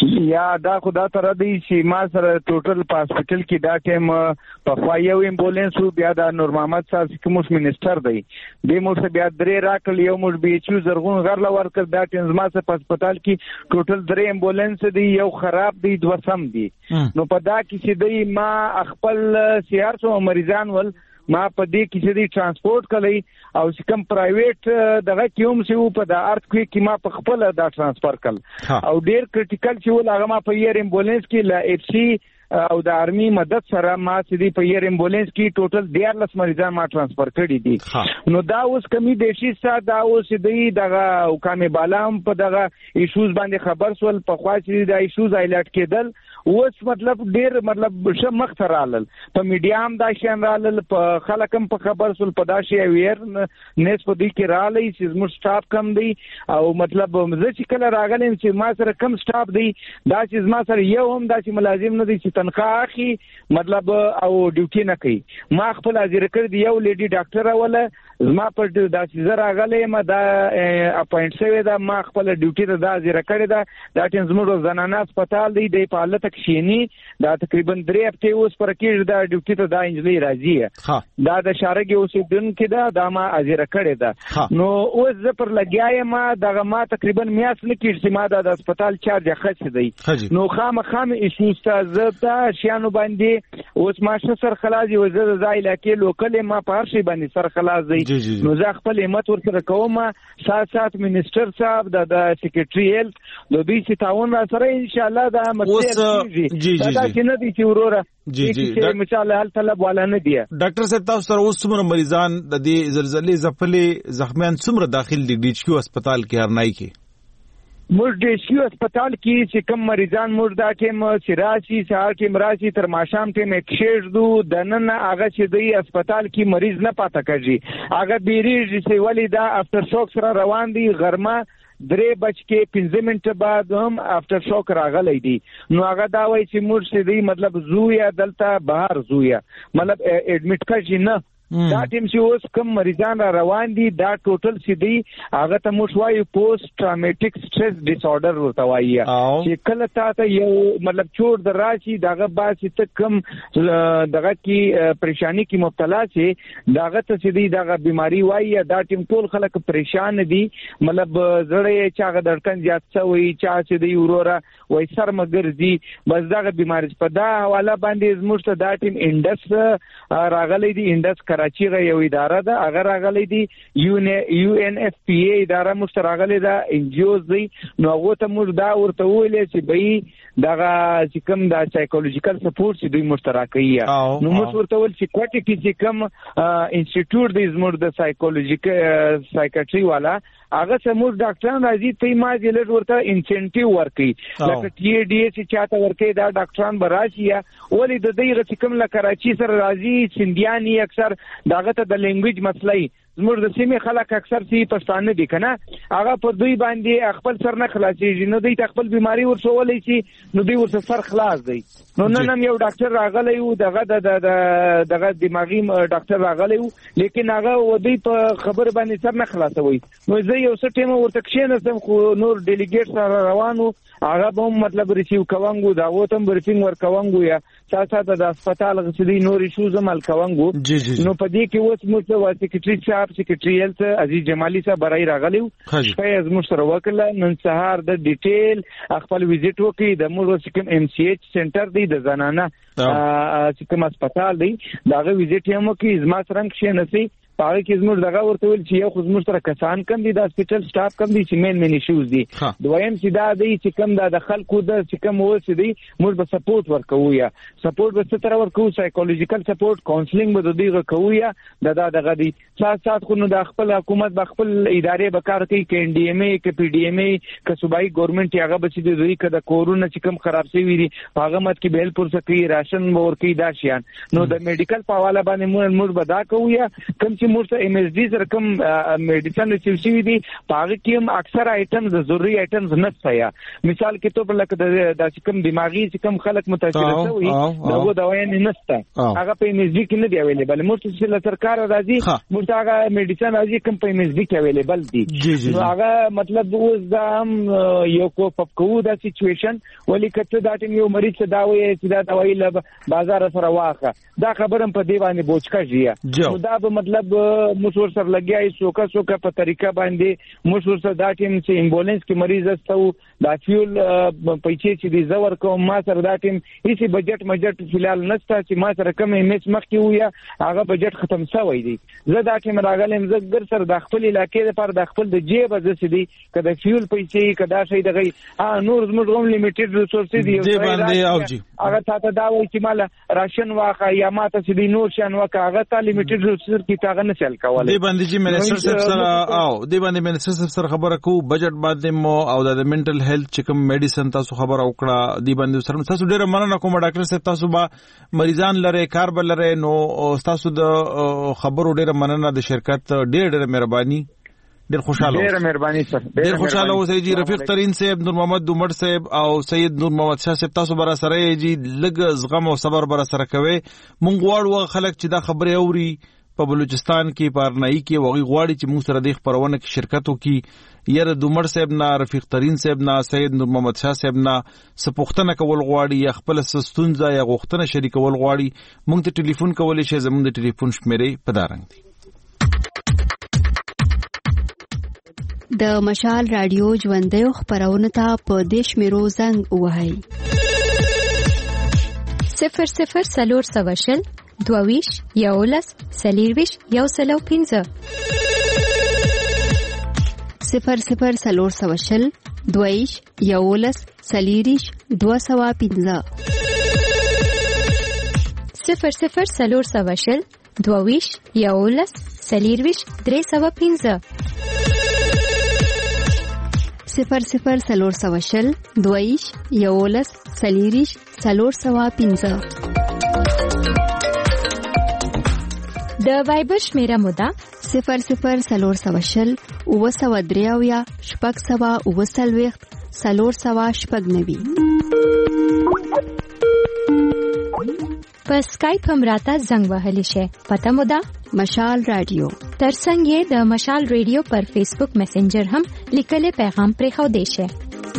یا دا خدا تر دې چې ما سره ټوټل په هسپټل کې دا ټیم په خوا یو امبولانس بیا د نور محمد صاحب کوم منسٹر دی د مو بیا درې راکل یو مو بي چې زرغون غر لا ورکړ دا ټیم ما سره په هسپتال کې ټوټل درې امبولانس دی یو خراب دی دوه سم دی نو په دا کې چې دی ما خپل سیار سو مریضان ول ما په دې کې چې دی ترانسپورت کړی او چې کوم پرایویټ دغه کیوم چې په د ارت کې ما په خپل دا ترانسفر کړ او ډیر کریټیکل چې ول هغه ما په یې امبولانس کې لا اف سی او د آرمي مدد سره ما چې دی په یې امبولانس کې ټوټل دیارلس مریضان ما ترانسفر کړی دي نو دا اوس کمی دیشي سره دا اوس دی دغه حکام بالا هم په دغه ایشوز باندې خبر سول په خوا چې دا ایشوز هایلایټ کېدل اوس مطلب ډیر مطلب شمخ ترالل په میډیا هم دا شین رالل په خلک هم په خبر سول په دا شی ویر نس په دې کې رالې چې زموږ سټاف کم دی او مطلب زه چې کله راغلم چې ما سره کم سټاف دی دا چې ما سره یو هم دا چې ملازم نه دی چې تنخواه اخی مطلب او ډیوټي نه کوي ما خپل حاضر کړ دی یو لیډي ډاکټر ولا زما په دا چې زه راغلم دا اپاینټ شوی دا ما خپل ډیوټي ته دا حاضر کړی دا دا چې زموږ زنانه هسپتال دی د په حالت کښینی دا تقریبا درې هفته اوس پر کې دا ډیوټي ته دا انجلي راځي دا د شارګي اوسیدونکو دا د ما حاضر کړی دا نو اوس زه پر لګیایم ما دغه ما تقریبا میاس لکه چې ما د هسپتال چارج خڅ دی نو خامخام ایشوز ته زه دا شیانو باندې اوس ما سر خلاصي وزه د ځای لکه لوکل ما په هر شي باندې سر خلاص دی نو زه خپل همت ورسره کوم سات سات منسٹر صاحب د سیکریټری هیلث د دوی چې تعاون را سره ان شاء الله دا مسله جی جی دا چې نه دي چې وروره جی جی ان شاء الله حل طلب والا نه دی ډاکټر صاحب تاسو سره اوس څومره مریضان د دې زلزلې ځپلې زخمیان څومره داخل دي ډي ایچ کیو هسپتال کې هرنای کې موږ د شیو هسپتال کې چې کوم مریضان موږ دا کې سراسي سهار کې مراسي تر ماشام کې مکشیر دو د نن هغه چې د هسپتال کې مریض نه پاتہ کړي هغه بیریږي چې ولی دا افټر شوک سره روان دي غرمه درې بج کې پنځه منټه بعد هم افټر شوک راغلی دی نو هغه دا وایي چې موږ چې دی مطلب زویا دلته بهر زویا مطلب اډمیټ کړي نه دا ټیم چې اوس کوم مریضان را روان دي دا ټوټل سیدی هغه ته موږ وایو پوسټ ټرامیټک سټریس ډیس اورډر ورته وایي چې کله تاسو یو مطلب چور دراشي داغه باز چې کم دغه کې پریشانی کې مبتلا شي داغه ته سیدی دغه بیماری وایي دا ټیم ټول خلک پریشان دي مطلب زړه چاغه دړکن زیات شوی چا سیدی ورورا وای سر مګرځي بس دغه بیماری په دا حواله باندې زموږ ته دا ټیم انډس راغلی دی انډس کراچي غو یو اداره ده هغه راغلی دی یو ان اف پی ای اداره مستراغلی ده ان جی اوز دی نو هغه ته موږ دا ورته ویلې چې به دغه چې کوم دا سایکولوژیکل سپورټ چې دوی مشترکي نو موږ ورته ول چې کوټه کې چې کوم انسټیټیوټ دی زموږ د سایکولوژیکل سایکیاټري والا هغه سمور ډاکټران راځي ته ما جلد ورته انسنټیو ورکي لکه ټي ډي اس چاته ورکي دا ډاکټران براشي ولی د دې غ کوم ل کراچي سره راځي سندياني اکثر داغه ته د لینګویج مسلې زموږ د سیمې خلک اکثر سی پښتانه دي کنه هغه په دوی باندې خپل سر نه خلاصيږي نو دوی خپل بیماری ورسولې شي نو دوی ورته سر خلاص دی نو نن هم یو ډاکټر راغلی و دغه د دغه دماغي ډاکټر راغلی و لیکن هغه ودی په خبر باندې سر نه خلاصوي نو زه یو څه ټیم ورته کښینم خو نور ډیلیګیټ سره روانو هغه به مطلب ریسیو کوونګو دا وته بریفینګ ور کوونګو یا ساته‌ته د هسپتال غسدي نور ایشوز مل کوونګو نو په دې کې اوس موږ د سیکریټری صاحب سیکریټری هیلث عزیز جمالی صاحب برای راغلیو شپه از موږ سره وکړه نن سهار د ډیټیل خپل ویزیټ وکړي د موږ سکم ام سی ایچ سنټر دی د زنانه سکم هسپتال دی داغه ویزیټ هم وکړي زما سره کې نسی پاره کې زموږ دغه ورته ویل چې یو خو زموږ سره کسان کم دي د هسپتال سټاف کم دي چې مین مین ایشوز دي دویم چې دا دی چې کم دا د خلکو د چې کم اوس دي موږ به سپورټ ورکو یا سپورټ به ستر ورکو سایکولوژیکل سپورټ کاونسلینګ به دوی کوو یا د دغه دي سات سات خو نو د خپل حکومت د خپل ادارې به کار کوي کې ان ډي ایم ای کې پی ډي ایم ای کې صوبایي ګورنمنت هغه به چې دوی کده کورونا چې کم خراب شي وي هغه مت کې بیل پر سکی راشن ور کې دا شیان نو د میډیکل په حواله باندې موږ به دا کوو یا کم چې چې موږ ایم اس ډي سره کوم میډیسن ریسیو شوی دي هغه کې هم اکثر آیټمز ضروري آیټمز نشته. یا مثال کې تو لکه د کوم دماغي چې کوم خلک متاثر شوی دغه دوايان نشته هغه په ایم اس ډي کې نه دی اویلیبل. موږ چې له سرکار راځي موږ هغه میډیسن راځي کوم په ایم اس ډي کې اویلیبل دي. نو هغه مطلب اوس دا هم یو کو پکو دا سچويشن ولې کته دا ټیم یو مریض ته دا وایي چې دا دوايي له بازار سره واخه دا خبره په دی باندې بوچکا جیه. نو دا به مطلب مشور سره لګیای سوکا سوکا په طریقه باندې مشور سره دا ټیم چې امبولانس کې مریض استو دا فیول پیسې چې دی زور کوم ما سره دا ټیم هیڅ بجټ مجټ فلال نشته چې ما سره کوم ایمچ مخکې ویا هغه بجټ ختم شوی دی. زه دا ټیم راغلم زه ګر سره د خپل علاقې لپاره د خپل د جیب زسه دی کله فیول پیسې کدا شي دغه ا نور زموږ هم لیمیټډ ریسورسز دی دی باندې او جی هغه تاسو دا وایي چې مال راشن واخه یا ماته چې دی نور شان واخه هغه ته لیمیټډ ریسورسز کی تاغه نه چل کولای. دی باندې چې منسټر صاحب سره او دی باندې منسټر صاحب سره خبره کو بجټ باندې مو او د منټل هیلث چې کوم میډیسن تاسو خبره وکړه دی باندې سره تاسو ډیره مننه کوم ډاکټر صاحب تاسو با مریضان لره کار بل لره نو تاسو د خبرو ډیره مننه د شرکت ډیره ډیره مهرباني ډیر خوشاله ډیر مهرباني سر ډیر خوشاله اوسئ جی. رفیق ترین صاحب نور محمد دومر صاحب او سید نور محمد شاه صاحب تاسو برا سره جی لګ زغم او صبر برا سره کوي. مونږ غواړو خلک چې دا خبره اوري په بلوچستان کې پارنای کې وغي غواړي چې موږ سره د خبرونه کې شرکتو کې یره دومر صاحب نه رفیق ترین صاحب نه سید نور محمد شاه صاحب نه سپوختنه کول غواړي یا خپل سستونزه یا غوښتنه شریکول غواړي موږ ته ټلیفون کولای شي. زموږ د ټلیفون شمیرې په دارنګ دي د مشال رادیو ژوندې خبرونه ته په دیش میرو زنګ وهاي صفر صفر سلور سواشل دوویش یولس سلیرویش یو سلو پینزه صفر صفر سلور سواشل دوویش یولس سلیریش دو سوا پینزه صفر صفر سلور سواشل دوویش یولس سلیرویش درې سوا پینزه صفر صفر سلور سواشل دویش یولس سلیریش سلور سوا پینزه. د وایبر شمیره مودا صفر صفر سلور سواشل او سوا دریاویا شپږ سوا او سلويخت سلور سوا شپږ نوي. په اسکایپ هم راته زنګ وهلی شي. پته مودا مشال رادیو ترڅنګ یې د مشال رادیو پر فیسبوک میسنجر هم لیکلي پیغام پرې خو دی شي.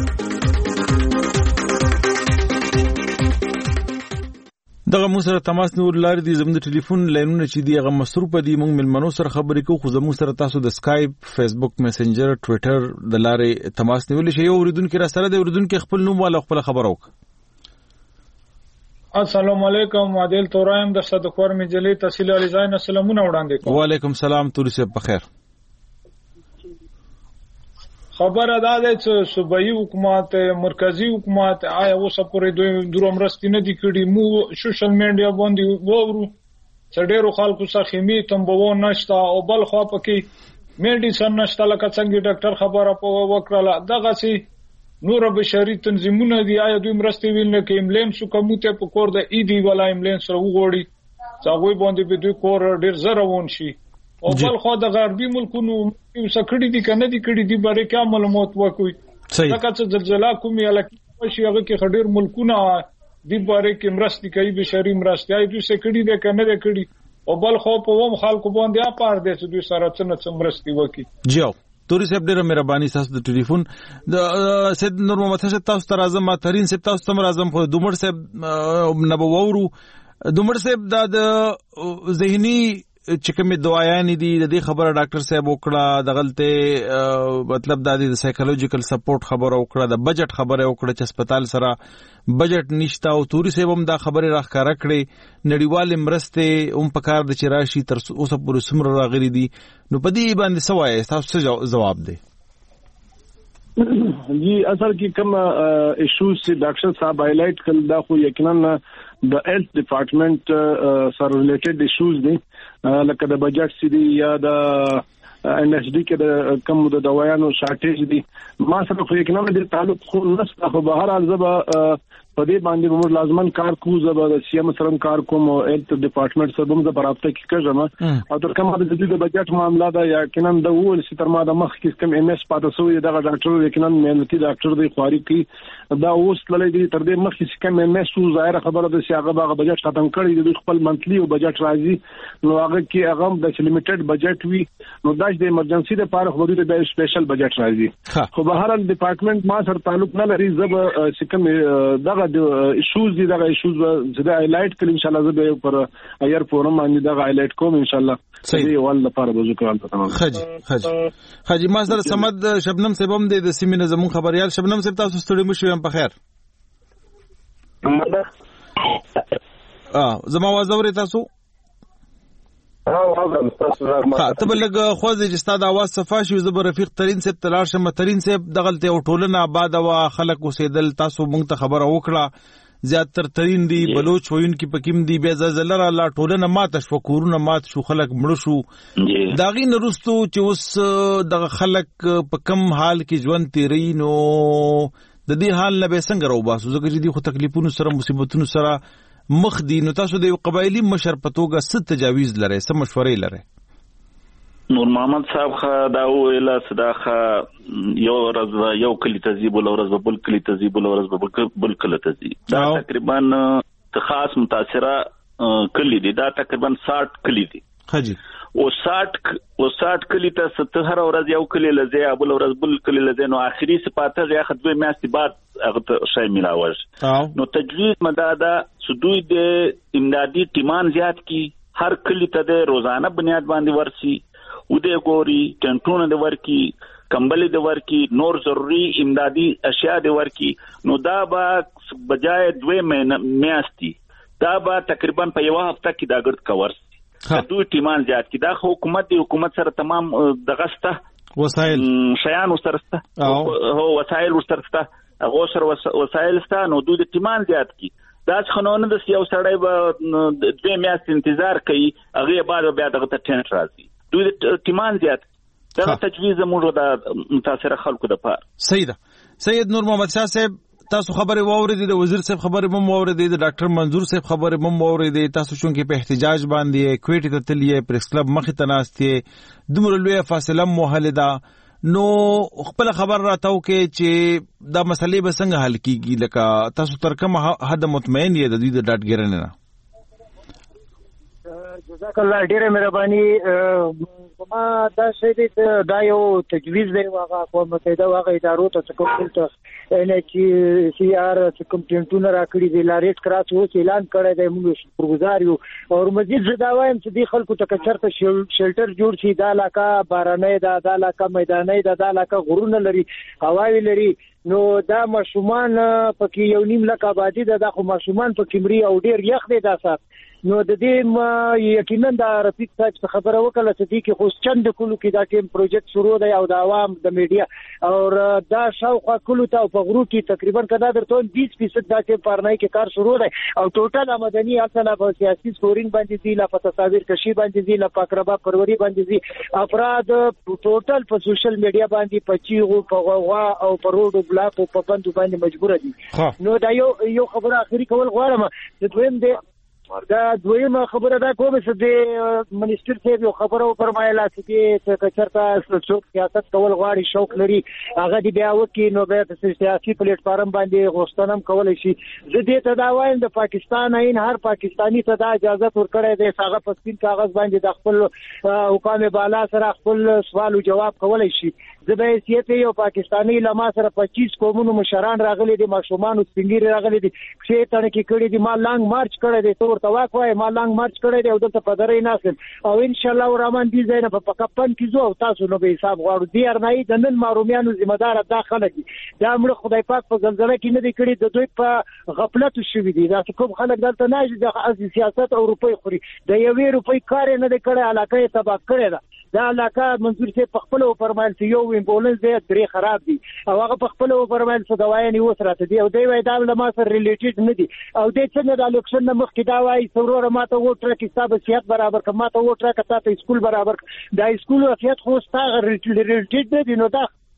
دغه مو سره تماس نور لاري دي زموږ د ټلیفون لاینونه چې دی هغه مصروف دي. موږ ملمنو سره خبرې کوو خو زموږ سره تاسو د اسکایپ فیسبوک میسنجر ټوئیټر د لارې تماس نیول شي. یو اوریدونکو را سره د اوریدونکو خپل نوم والا خپل خبرو. السلام علیکم عادل تورایم د صدقور مجلې تحصیل علیزاین سلامونه وړاندې کوم. وعلیکم سلام توري صاحب بخیر. خبر ادا ده چې صوبایي حکومت مرکزی حکومت آیا اوس پورې دوی درومرستي نه دي کړي. مو سوشل میډیا باندې وورو چې ډېرو خلکو څخه خېمې تمبو نشته او بل خوا پکې میډیسن نشته لکه څنګه ډاکټر خبره په وکړه دغه سي نور بشري تنظیمونه دي آیا دوی مرستي ویل نه کې املینس کومته په کور د ای دی ولا املینس وګوري چې هغه باندې به دوی کور ډیر زرهون شي او بل خو د غربي ملکونو یو سکړی دي کنه دي کړي دي باره کې معلومات وکوي ځکه چې زلزلہ کومي الکه شي هغه کې خډیر ملکونه دي باره کې مرستي کوي بشري مرستي دوی سکړي دي کنه دي کړي او بل خو په ووم خلکو باندې اپار دي چې دوی سره څنګه مرستي وکي. جاو توري صاحب ډیره مهرباني تاسو د ټلیفون د سید نور محمد صاحب تاسو ته راځم ما ترين صاحب تاسو ته راځم خو دومر صاحب نبوورو دومر صاحب د ذهني چې کومه دوايانې دي د دې خبره ډاکټر صاحب وکړه د غلطه مطلب د دې سایکولوژیکل سپورټ خبره وکړه د بجټ خبره وکړه چې هسپتال سره بجټ نشته او توري صاحب هم دا خبره راخاره کړې نړیوال مرسته هم پکار د چرایشي تر اوسه پورې سمره راغلي دي نو په دې باندې سوای تاسو څه جواب دی؟ جی اصل کې کوم ایشوز چې ډاکټر صاحب هایلایټ کړل دا خو یقینا د هیلث ډپارټمنټ سره ریلیټډ ایشوز دي لکه د بجټ سي دي یا د ان اس ډي کې د کوم د دوايانو شارټیج دي ما سره خو یقینا د تعلق خو نشته خو به هر حال زبا په دې باندې موږ لازمان کار کوو. زه د سی ام سره کار کوم او هیلث ډپارټمنټ سره هم زه په رابطه کې کېږم او تر کومه د دې د بجټ معاملې دا یقینا د اول چې تر ما د مخ کې کوم ام اس پاتې سوې دغه ډاکټر یقینا مهنتي ډاکټر دی خواري کوي دا اوس تللی دی تر دې مخ کې کوم ام اس ظاهر خبره ده چې هغه هغه بجټ ختم کړی دی خپل منتلی او بجټ راځي نو هغه کې هغه د لیمیټډ بجټ وي نو دا د ایمرجنسي لپاره خو د سپیشل بجټ راځي. خو به هر ډپارټمنټ ما سره تعلق نه لري. زب چې کوم دغه ایشوز دي دغه ایشوز زه د هایلایټ کړم ان شاء الله. زه به پر ایر فورم باندې دغه هایلایټ کوم ان شاء الله. صحیح ول لپاره به ذکر تمام. خجی خجی خجی ما سره سمد شبنم سبم د سیمینه زمون خبريال شبنم سب تاسو ستړي مشو هم په خیر. اه زما आवाज اوري تاسو؟ اه اورم تاسو راغله. ته بلګ خوځي چې ستاسو आवाज صفه شي. زبر رفیق ترين سب تلار شم ترين سب دغلته ټولنه آباد وا خلک اوسېدل. تاسو مونږ ته خبره وکړه زیاتر ترين دي بلوچ وین کی پکیم دي بیا زلره الله ټولنه مات شو کورونه مات شو خلک مړ شو. داغي نرستو چې اوس دغه خلک په کم حال کې ژوند تیری نو د دې حال نه به څنګه راو باسو ځکه چې دي خو تکلیفونو سره مصیبتونو سره مخ دي. نو تاسو د قبایلی مشر په توګه ست تجاویز لري سم مشورې لري؟ نور محمد صاحب خا دا ویل صداخه یو ورځ یو کلی تزیب ول ورځ بل کلی تزیب ول ورځ بل کلی تزیب دا تقریبا خاص متاثره کلی دي. دا تقریبا ساठ کلی دي. حاجی او ساठ او ساठ کلی ته ستر ورځ یو کلی لزه ابل ورځ بل کلی لزه نو اخري صفاته یا خدوی میاشتې بعد هغه شای ملاوج نو تجویز مدادا سدوی د امدادي ټیمان زیات کی هر کلی ته د روزانه بنیاد باندې ورسي وده ګوري ټنټونه د ورکی کمبلې د ورکی نور ضروري امدادي اشیاء د ورکی نو دا با بجای دوه میاشتې دا با تقریبا په یو هفته کې دا ګرد کور دوی ټیمان زیات کی دا حکومت دی حکومت سره تمام دغسته وسایل شیان وسرسته هو وسایل وسرسته هغه سره وسایل سته نو دوی ټیمان زیات کی دا څنګه د یو سړی به دوه میاشتې انتظار کوي هغه بعد بیا دغه ټینټ راځي دوی ټیمان زیات دا تجویز موږ د متاثر خلکو د پاره. صحیح ده. سید نور محمد شاه صاحب تاسو خبره واوریدې د وزیر صاحب خبره مم واوریدې د ډاکټر منظور صاحب خبره مم واوریدې تاسو چونکې په احتجاج باندې کویټ ته تللی پریس کلب مخې ته ناستې دومره لوی فاصله موهلدا نو خپل خبر راتاو کې چې دا مسلې به څنګه حل کیږي لکه تاسو تر کومه حد مطمئن یې د دې د ډاټګرنه نه؟ جزاک الله ډیره مهرباني. ما دا شی دی دا یو تجویز دی واغه قوم متحده واغه ادارو ته کوم ته ان چې سی آر کوم ټینټونه راکړي دی لاریټ کراچ وو اعلان کړی دی موږ شکرګزار یو او مزید زه دا وایم چې دی خلکو ته کچرته شیلټر جوړ شي دا علاقه بارانه دا دا علاقه میداني دا دا علاقه غرونه لري هواوی لري نو دا مشومان پکې یو نیم لک آبادی دا خو مشومان پکې مري او ډیر یخ دی دا سات نو د دې یقینا دا رفیق صاحب خبره وکړه چې دې کې خو چند کلو کې دا ټیم پروجیکټ شروع دی او د عوام د میډیا او دا شاوخوا کلو ته په غرو کې تقریبا کدا درته بیس فیصد دا ټیم پارنای کې کار شروع دی او ټوټل آمدنی اصلا په سیاسي سکورینګ باندې دی لا په تصاویر کشي باندې دی لا په اقربا پروری باندې دی افراد ټوټل په سوشل میډیا باندې په چیغو په غوا او په روډو بلاکو په بندو باندې مجبور دي. نو دا یو یو خبره اخري کول غواړم چې دویم دی دا دویمه خبره دا کومه چې د منیسټر صاحب یو خبره وکړمایله چې کچرته څوک سیاست کول غواړي شوق لري هغه دی بیا وکي نو به په سیاسي پلیټ فارم باندې غوښتنم کولای شي. زه دې ته دا وایم د پاکستان عین هر پاکستانی ته دا اجازه ورکړی دی هغه په سپین کاغذ باندې د خپل حکام بالا سره خپل سوال او جواب کولای شي. زه به سیاست یو پاکستانی لما سره پچیس قومونو مشران راغلي دي ماشومان او سپینګری راغلي دي چې تنه کې کړي دي ما لانګ مارچ کړی دی تور تواک وای ما لانګ مارچ کړی دی او دلته په درې ناسم او ان شاء الله ورحمان دي زینب په کپن کې زو تاسو نو به حساب غواړو دی ارنای د نن مارومیانو ذمہ دار داخله دي دا موږ خدای پاک په زلزلہ کې نه دی کړی د دوی په غفلت شوې دي دا کوم خلک دلته نه د سیاست او روپۍ خوري د یوې روپۍ کار نه دی کړی علاقه تباہ کړی دا دا علاقه منظور سي په خپل او پرمایل سی یو امبولانس دی درې خراب دي او هغه په خپل او پرمایل څه دوايي نه وسراته دي او دوی وای دا له ما سره ریلیټډ نه دي او د څنګه د الیکشن نه مخکې دا وای څورو ماته ووټر کې حساب سیاست برابر کما ته ووټر کته ته سکول برابر دا سکول وضعیت خو ستاسو ریلیټډ نه دي نو دا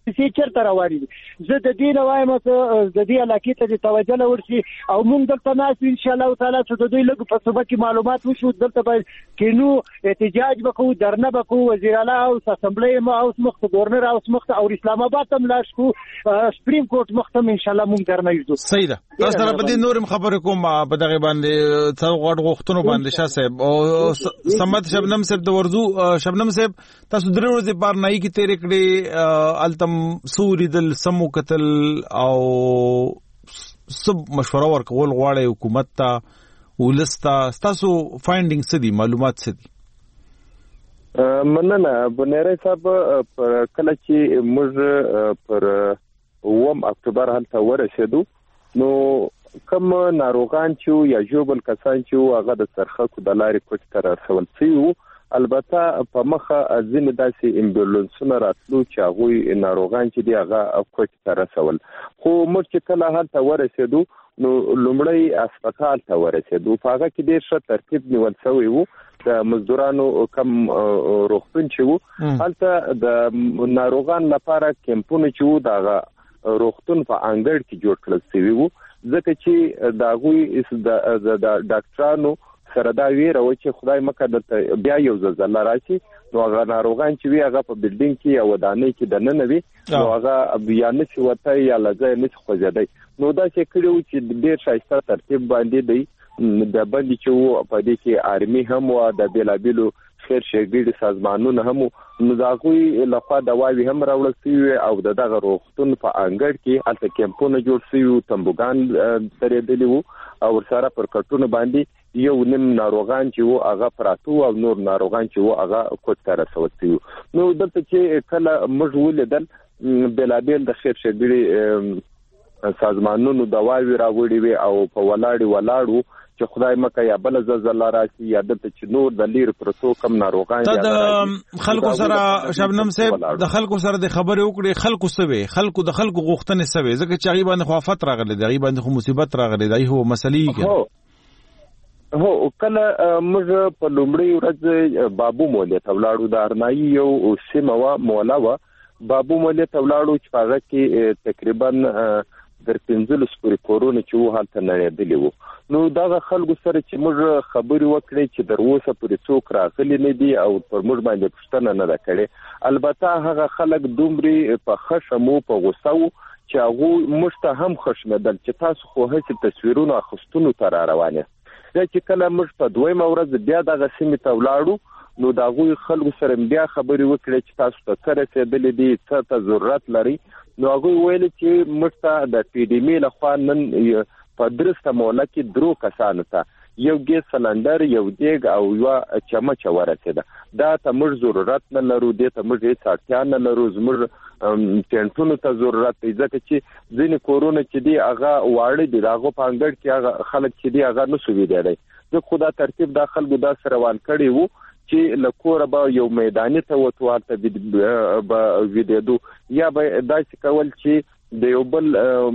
چې چیرته رواني دي. زه د دې نه وایم چې د دې علاقې ته توجه ورشي او موږ دلته ناس ان شاء الله تعالی چې د دوی لږ په صوبه کې معلومات وشو دلته به کینو احتجاج وکړو درنه وکړو وزیر اعلی او اسمبلی مو او مخ گورنر او مخ او اسلام آباد هم لاش کو سپریم کورټ مخ ته ان شاء الله موږ درنه یو. صحیح ده. تاسو سره په دې نورم خبرې کوم په دغه باندې څو غوړ غوښتنو باندې شاه صاحب او سمت شبنم صاحب د ورزو شبنم صاحب تاسو درې ورځې پار نه کی تیرې کړې التم سوري دل سمو قتل او سب مشوره ورکول غواړي حکومت ته ولستا تاسو فایندینګ څه دي معلومات څه دي؟ مننه بنيري صاحب پر کله چې موږ پر اوم اکتوبر هلته ورسېدو نو کوم ناروغان چې یا جوبل کسان چې هغه د سرخکو د لارې کوټ تر رسول شي البته په مخه ځینې داسې امبولانسونه راتلو چې هغه ناروغان چې دی هغه کوټ ته رسول خو موږ چې کله هلته ورسېدو نو لومړی هسپتال ته ورسېدو په هغه کې ډېر ښه ترتیب نیول شوی و د مزدورانو کم روغتون چې و هلته د ناروغان لپاره کمپونه چې و دغه روغتون په انګړ کې جوړ کړل شوی و ځکه چې د هغوی د ډاکټرانو سره دا ویره و چې خدای مکه د بیا یو ځل راشي نو هغه ناروغان چې وی هغه په بلډینګ کې او ودانۍ کې د نن وی نو هغه بیا نشي وته یا لځای نشي خوځېدای نو دا چې کړو چې ډېر شایسته ترتیب باندې دی د باندې چې په دې کې آرمي هم او د بیلابیلو خیر شګړي سازمانونه هم نو دا غوي لخوا دواوی هم راوړل شوی او دغه روغتون په انګړ کې الته کمپونه جوړ شوی تمبوګان درېدلی وو او سره پر کټونه باندې یو نیم ناروغان چې وو هغه پراتو او نور ناروغان چې وو هغه کوټ ته رسول شوی نو دلته چې کله موږ ولیدل بلابل د خیر شګړي سازمانونو دواوی راوړي وي او په ولاړی ولاړو چې خدای مکه یا بل زلزلہ راشي یا د چنور د لیر پروتو کم ناروغان یا د خلکو سره شبنم صاحب د خلکو سره د خبرې وکړي خلکو سوي خلکو د خلکو غوښتنې سوي ځکه چې غیبا نه خوافت راغلي دی غیبا نه مصیبت راغلي دی هو مسلې کې هو کله موږ په لومړی ورځ بابو مولې تولاړو د ارنایي یو سیمه وا مولا وا بابو مولې تولاړو چې هغه کې تقریبا در پنځلس پورې کورونه چې وو حالت نړیدلی وو نو دا خلکو سره چې موږ خبرې وکړې چې در اوسه پورې څوک راغلي نه دي او پر موږ باندې پوښتنه نه ده کړې البته هغه خلک دومره په خشمو په غوسه وو چې هغه موږ ته هم خشمېدل چې تاسو خو هیڅ تصویرونه اخیستونو ته را روانه دا چې کله موږ په دویمه ورځ بیا دغه سیمې ته ولاړو نو دا غوي خلکو سره بیا خبرې وکړې چې تاسو ته سره رسیدلې دي څه ته ضرورت لري نو هغه ویل چې موږ ته د پی ډی می لخوا نن په درسته مولا کې درو کسانو ته یو ګیس سلندر یو دیګ او یو چمچ ورسېده دا ته موږ ضرورت نه لرو دې ته موږ هیڅ اړتیا نه لرو زموږ ټینټونو ته ضرورت دی ځکه چې ځینې کورونه چې دی هغه واړه دي هغه په انګړ کې هغه خلک چې دی هغه نشو ویلای ځکه خدا ترتیب دا خلکو دا سره روان کړي وو چې لکوره به یو میداني ته وتوالته به ویډیو یا به داسې کول چې د یو بل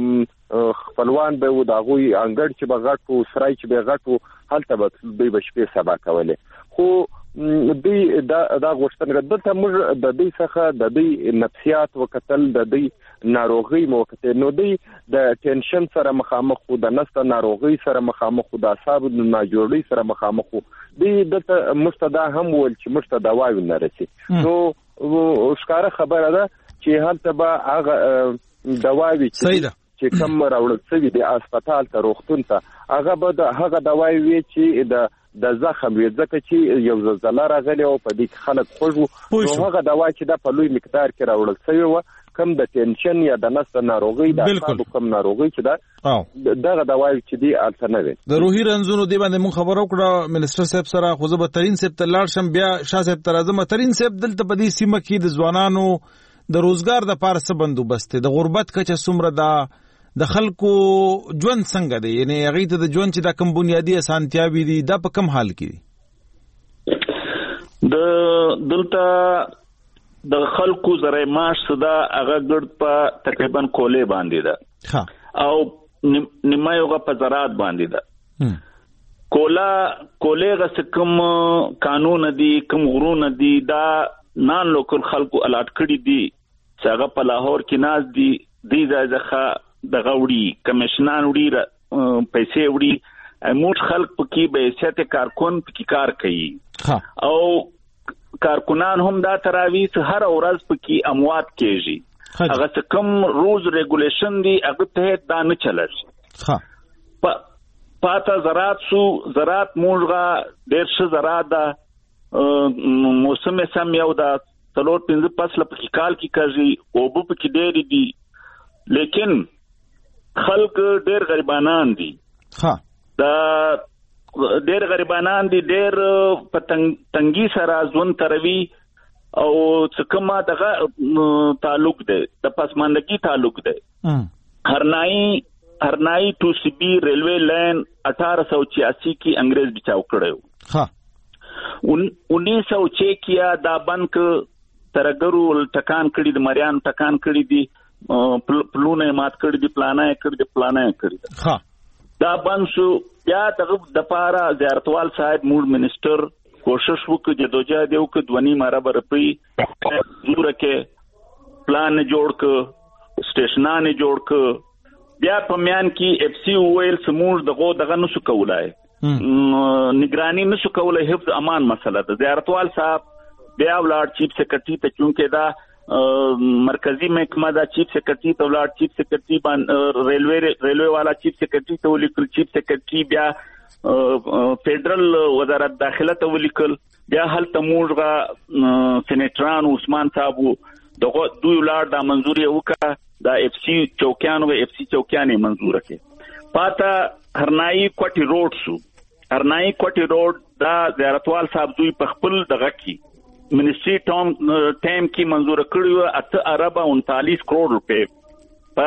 خپلوان به و دا غوي انګړ چې به غټو سرای چې به غټو هلته به دوی به شپې سبا کولې خو دوی دا دا غوښتنه دلته موږ د دې څخه د دې نفسیات وکتل د دې ناروغي موکته نو دوی د ټینشن سره مخامخ خو د نست ناروغي سره مخامخ خو د اعصاب د ناجوړي سره مخامخ دوی دلته مستدا هم ول چې مشته دواوی نه رسي نو ښکاره خبره ده چې هلته به هغه دواوی چې کوم راوړل شوی د هسپتال ته روغتون ته هغه به د هغه دواوی وی چې د د زخم وي ځکه چې یو زلزلہ راغلی او په دې خلک خوږو نو هغه دوا چې د په لوی مقدار کې راوړل شوی و کم د ټینشن یا د نس ناروغي د کم ناروغي چې دا دغه دواوی چې دی الټرنیټ د روحي رنځونو دی باندې مون خبرو کړه منسٹر صاحب سره خو زه به ترين صاحب ته لاړ شم بیا شاه صاحب ته راځم ترين صاحب دلته په دې سیمه کې د ځوانانو د روزګار د پارسه بندوبست د غربت کچه سمره دا د خلکو ژوند څنګه دی یعنی هغه ته د ژوند چې د کم بنیادی اسانتیاوي دي دا په کم حال کې د دلته د خلکو زره معاش صدا هغه ګرد په تقریبا کولې باندې ده ها او نیمایوغه په زراعت باندې ده کولا کولې غس کوم قانون دي کوم غرونه دي دا نان لوکل خلکو الاټ کړی دي څنګه په لاهور کې ناز دي دي ځکه د غوړي کمشنان وړي پیسې وړي موږ خلک پکې به حیثیت کارکون پکې کار کوي او کارکنان هم دا تراوی هر ورځ پکې اموات کېږي هغه کوم روز ریګولیشن دی هغه ته دا نه چلش ها پاتا زراعت سو زراعت موږه ډېر څه زراعت دا موسم سم یو دا څلور پنځه فصل په کال کې کوي او په کې ډېر دي لیکن خلک ډېر غریبانان دي ها دا ډېر غریبانان دي ډېر پتنګي سره ځون تروي او څکما دغه تعلق ده د پسماندګي تعلق ده هرنائی هرنائی ټو سی بی ریلوے لائن اٹھارہ سو چھیاسی کی انګريز بچاو کړو ها انیس سو چھ کیا دا بنک ترګرو ټکان کړی د مریان ټکان کړی دي پلونه مات کړی دي پلانه کړی دي پلانه کړی ها دا بنسو بیا دغه د پاره زیارتوال صاحب موږ منسٹر کوشش وکړو جدوجہد وکړو دونی مارا برپی زوره کې پلان جوړ ک سټیشنانه جوړ ک بیا په میان کې اف سی ویل سمور دغه دغه نسو کولای نگرانی نسو کولای حفظ امان مسله ده زیارتوال صاحب بیا ولار چیف سیکرټری ته چونکه دا مرکزی محکمه دا چیف سیکرټری ته ولار چیف سیکرټری ریلوے ریلوے والا چیف سیکرټری ته ولیکل چیف سیکرټری بیا فیډرل وزارت داخله ته ولیکل بیا هل تمورغه سېنیټران عثمان صاحب دغه دوی ولار دا منزوري وکړه دا اف سی چوکیان و اف سی چوکیان منظور کړي پاتا هرنائی کوټي روډ سو هرنائی کوټي روډ دا زیارتوال صاحب دوی په خپل دغه کې منسٹری ټام ټایم کې منظور کړی و اته ارب انتالیس کروڑ روپے په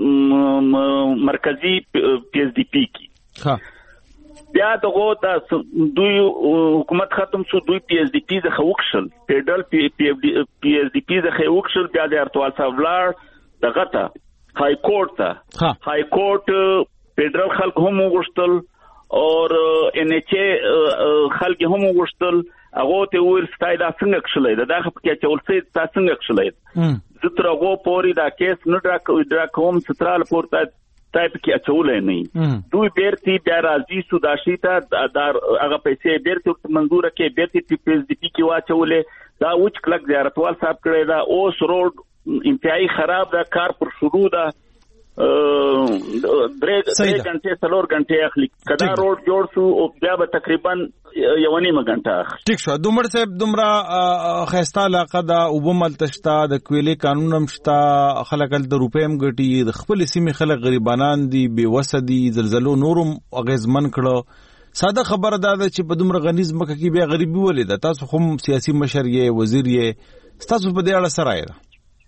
مرکزی پی ایس ڈی پی کې ها بیا دغه دا دوی حکومت ختم شو دوی پی ایس ڈی پی زخه وکشل فیډرل پی ایس ډی پی زخه وکشل بیا د ارتوال صاحب لار دغه ته های کورټ ته های کورټ فیډرل خلک هم وغوښتل او ان ایچ ای خلک هم وغوښتل هغه ته ویل ستای دا څنګه کښلې دا دغه په کې چول سي تاسو څنګه کښلې زتر هغه پوری دا کیس نه ډرا ډرا کوم سترال پورته ټایپ کې اچولې نه دوی بیرتی بیا راځي سوداشي ته دار هغه پیسې بیرته منظور کې بیرته پی ایس ډی پی کې واچولې دا وچ کلک زیارتوال صاحب کړی دا اوس روډ انتهایی خراب دا کار پر شروع دا درې درې غنټه څلور غنټه اخلي کدا روډ جوړ شو او بیا به تقریبا یو نیمه غنټه ټیک شو دومره صاحب دومره خيستا علاقه دا وبمل تشتا د کویلې قانون هم شتا خلک د روپیم ګټي د خپل سیمه خلک غریبانان دي بے وسدي زلزلو نورم اغیزمن کړه ساده خبره ده چې په دومره غنیز مکه کې بیا غریبي ولې ده تاسو هم سیاسي مشر یې وزیر یې تاسو په دې اړه سره راځي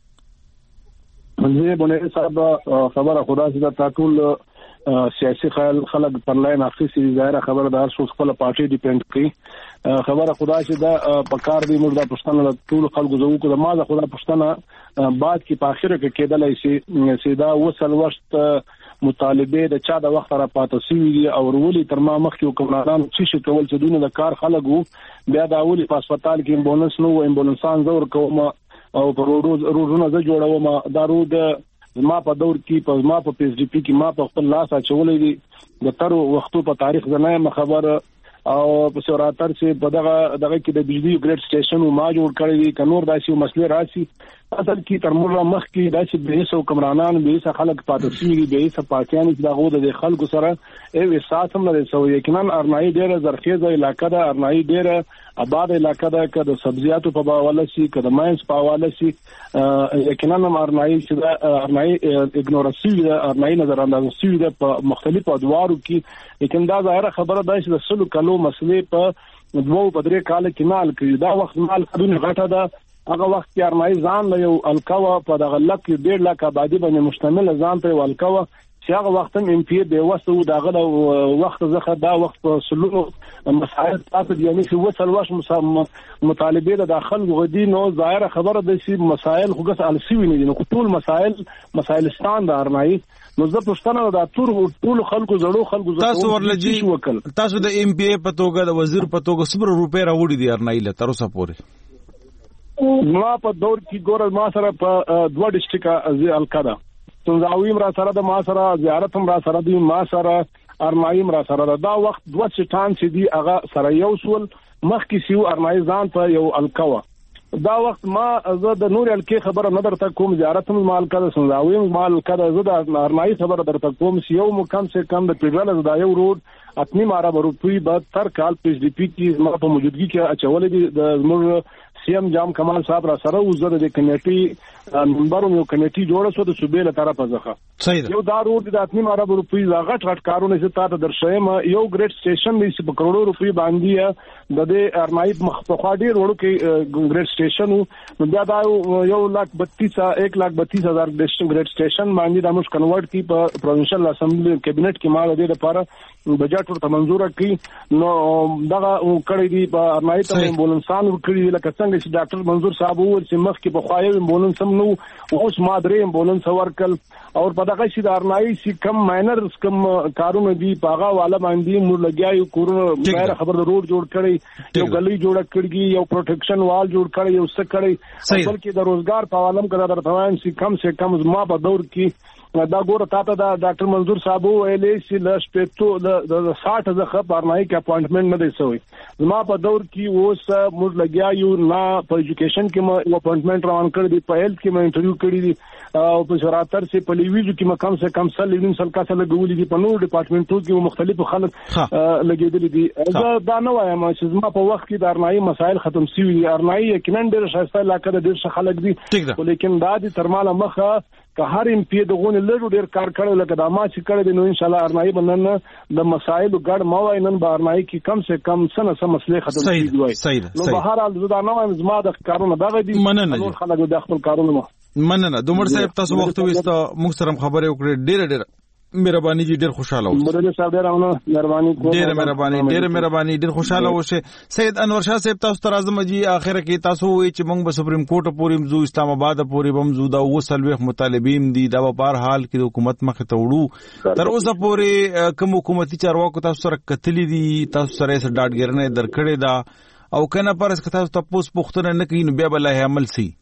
منځه بونه صاحب خبره خدا سي دا ټاکل سیاسي خیال خلک پر لاین اخیسي ظاهره خبره دار شو خپل پارټي ډیپند کوي خبره خدا سي دا پکار دی موږ د پښتنو ټول خلکو زو کو د ما د خدا پښتنه بعد کې په اخره کې کېدلای شي سیدا وصل وخت مطالبه د چا د وخت را پاتې سوي او ورولي تر ما مخ کې حکمرانان چې شي کول چې دونه د کار خلکو بیا د اولي په هسپتال کې امبولانس نو امبولانسان زور کوم او په روز روزونه زه جوړوم دا رود ما په دور کې په ما په پی ایس ډی پی کې ما په خپل لاس اچولې دي د تر وختو په تاریخ زنه خبر او په سوراتر چې په دغه دغه کې د بجلی ګریډ سټیشن ما جوړ کړی دي کنور داسې مسلې راشي اصل کې تر موږ مخ کې داسې به سو کمرانان به سه خلک پاتې شي به سه پاکیان چې دغه د خلکو سره او احساس هم لري سو یقینا ارنای ډیره زرخیزه علاقه ده ارنای ډیره آباد علاقه ده که د سبزیاتو په باواله شي که د ماینز په حواله شي یقینا هم ارنای چې د ارنای اګنورسي ده ارنای نظر انداز شي ده په مختلفو ادوارو کې لیکن دا ظاهره خبره ده چې د سلو کلو مسلې په دوه په درې کال کې مال کوي دا وخت مال خدونه غټه ده هغه وخت کې ارمای ځان له یو الکوا په دغه لک ډېر لک آبادی باندې مشتمل ځان ته الکوا چې هغه وخت هم ام پی به وسو دغه وخت زخه دا وخت په سلو مسائل تاسو یعنی چې وصل واش مطالبه د داخل غدي نو ظاهره خبره د شي مسائل خو ګس السوي نه دي نو ټول مسائل مسائل ستان د ارمای نو زه پښتنه دا ټول ټول خلکو زړو خلکو تاسو ورلجی تاسو د ام پی په توګه د وزیر په توګه صبر روپې راوړي دي ارنای له تر اوسه پورې ما په دور کې ګور ما سره په دوه ډیسټریکټ الکدا تنزاویم را سره د ما سره زیارت هم را سره دی ما سره ارنایم را سره دا وخت دوه چټان چې دی هغه سره یو سول مخکې سیو ارنای ځان ته یو الکوا دا وخت ما زه د نور الکې خبره نه درته کوم زیارت هم مال کده تنزاویم مال کده زه د ارنای خبره درته کوم سیو مو کم سے کم د پیډرل د یو روډ اتنی مارا روپی بعد تر کال پی ډی پی کې ما په موجودګي کې اچولې دي د موږ سی ام جام کمال صاحب را سره وزره د کمیټي منبرونو یو کمیټي جوړه شو د صوبې له طرفه ځخه یو دا روډ د اتنی مارا روپی غټ غټ کارونه چې تاسو درشم یو ګریډ سټیشن دی چې په کروڑو روپی باندې د دې ارنای مخ په خوا ډیر وړو کې ګریډ سټیشن نو بیا دا یو لاک بتیس ایک لاک بتیس هزار ګریډ سټیشن باندې د موږ کنورټ کی په پروینشل اسمبلی کابینټ کې مال د لپاره بجټ ورته منزور کړي نو دا کړی دی په ارنای ته امبولانسان ورکړي لکه څنګه چې ډاکټر منظور صاحب وویل چې مخکې په خوایو امبولانس هم نو اوس ما درې امبولانس ورکل او په دغه شي د ارنای سي کم ماینرز کم کارونه دي په هغه والا باندې موږ لګیاو کورونه غیر خبر د روډ جوړ کړي یو غلي جوړ کړي یو پروټیکشن وال جوړ کړي یو څه کړي بلکې د روزګار په عالم کې درته وایم چې کم سے کم ما په دور کې دا ګوره تاسو دا ډاکټر منظور صاحب ویلې چې ل شپږ د ساઠ زخه پرنای کې اپاینټمنټ نه دی سوی ما په دور کې اوس موږ لګیا یو نه په ایجوکیشن کې مو اپاینټمنټ روان کړی دی په هیلث کې مو انټرویو کړی دی او په شراتر سي په لیویزو کې مو کم سے کم سل لیوین سل کا سره ګولې دي په نور ډپارټمنټو کې مختلفو خلک لګیدل دي دا نه وایم چې ما په وخت کې د ارنای مسایل ختم شي دي ارنای یقینا ډېر شایسته علاقه د ډېر خلک دي لیکن دا د ترماله مخه که هر ام پی دغه لږ ډیر کار کړو لکه دا ما چې کړی دی نو ان شاء الله ارنای بنن د مسایل ګډ ما وای نن به ارنای کې کم سے کم سنه سم مسلې ختم کیږي وای نو په هر حال زه دا نه وایم زما د کارونه دغه دي نور خلک د خپل کارونه مننه دومره صاحب تاسو وخت وست محترم خبره وکړه ډیر ډیر مهرباني جی ډیر خوشاله اوسه مدد صاحب ډیر مهرباني کوم ډیر مهرباني ډیر مهرباني ډیر خوشاله اوسه سید انور شاه صاحب تاسو تر اعظم جی اخره کې تاسو وی چې موږ به سپریم کورټ پورې مزو اسلام آباد پورې بمزو دا وسلوخ مطالبین دي دا په هر حال کې د حکومت مخ ته وړو تر اوسه پورې کوم حکومتي چارواکو تاسو سره کتلی دي تاسو سره ډاډګرنه درکړې دا او کنه پرس که تاسو تاسو پوښتنه نه کین بیا بل عمل سي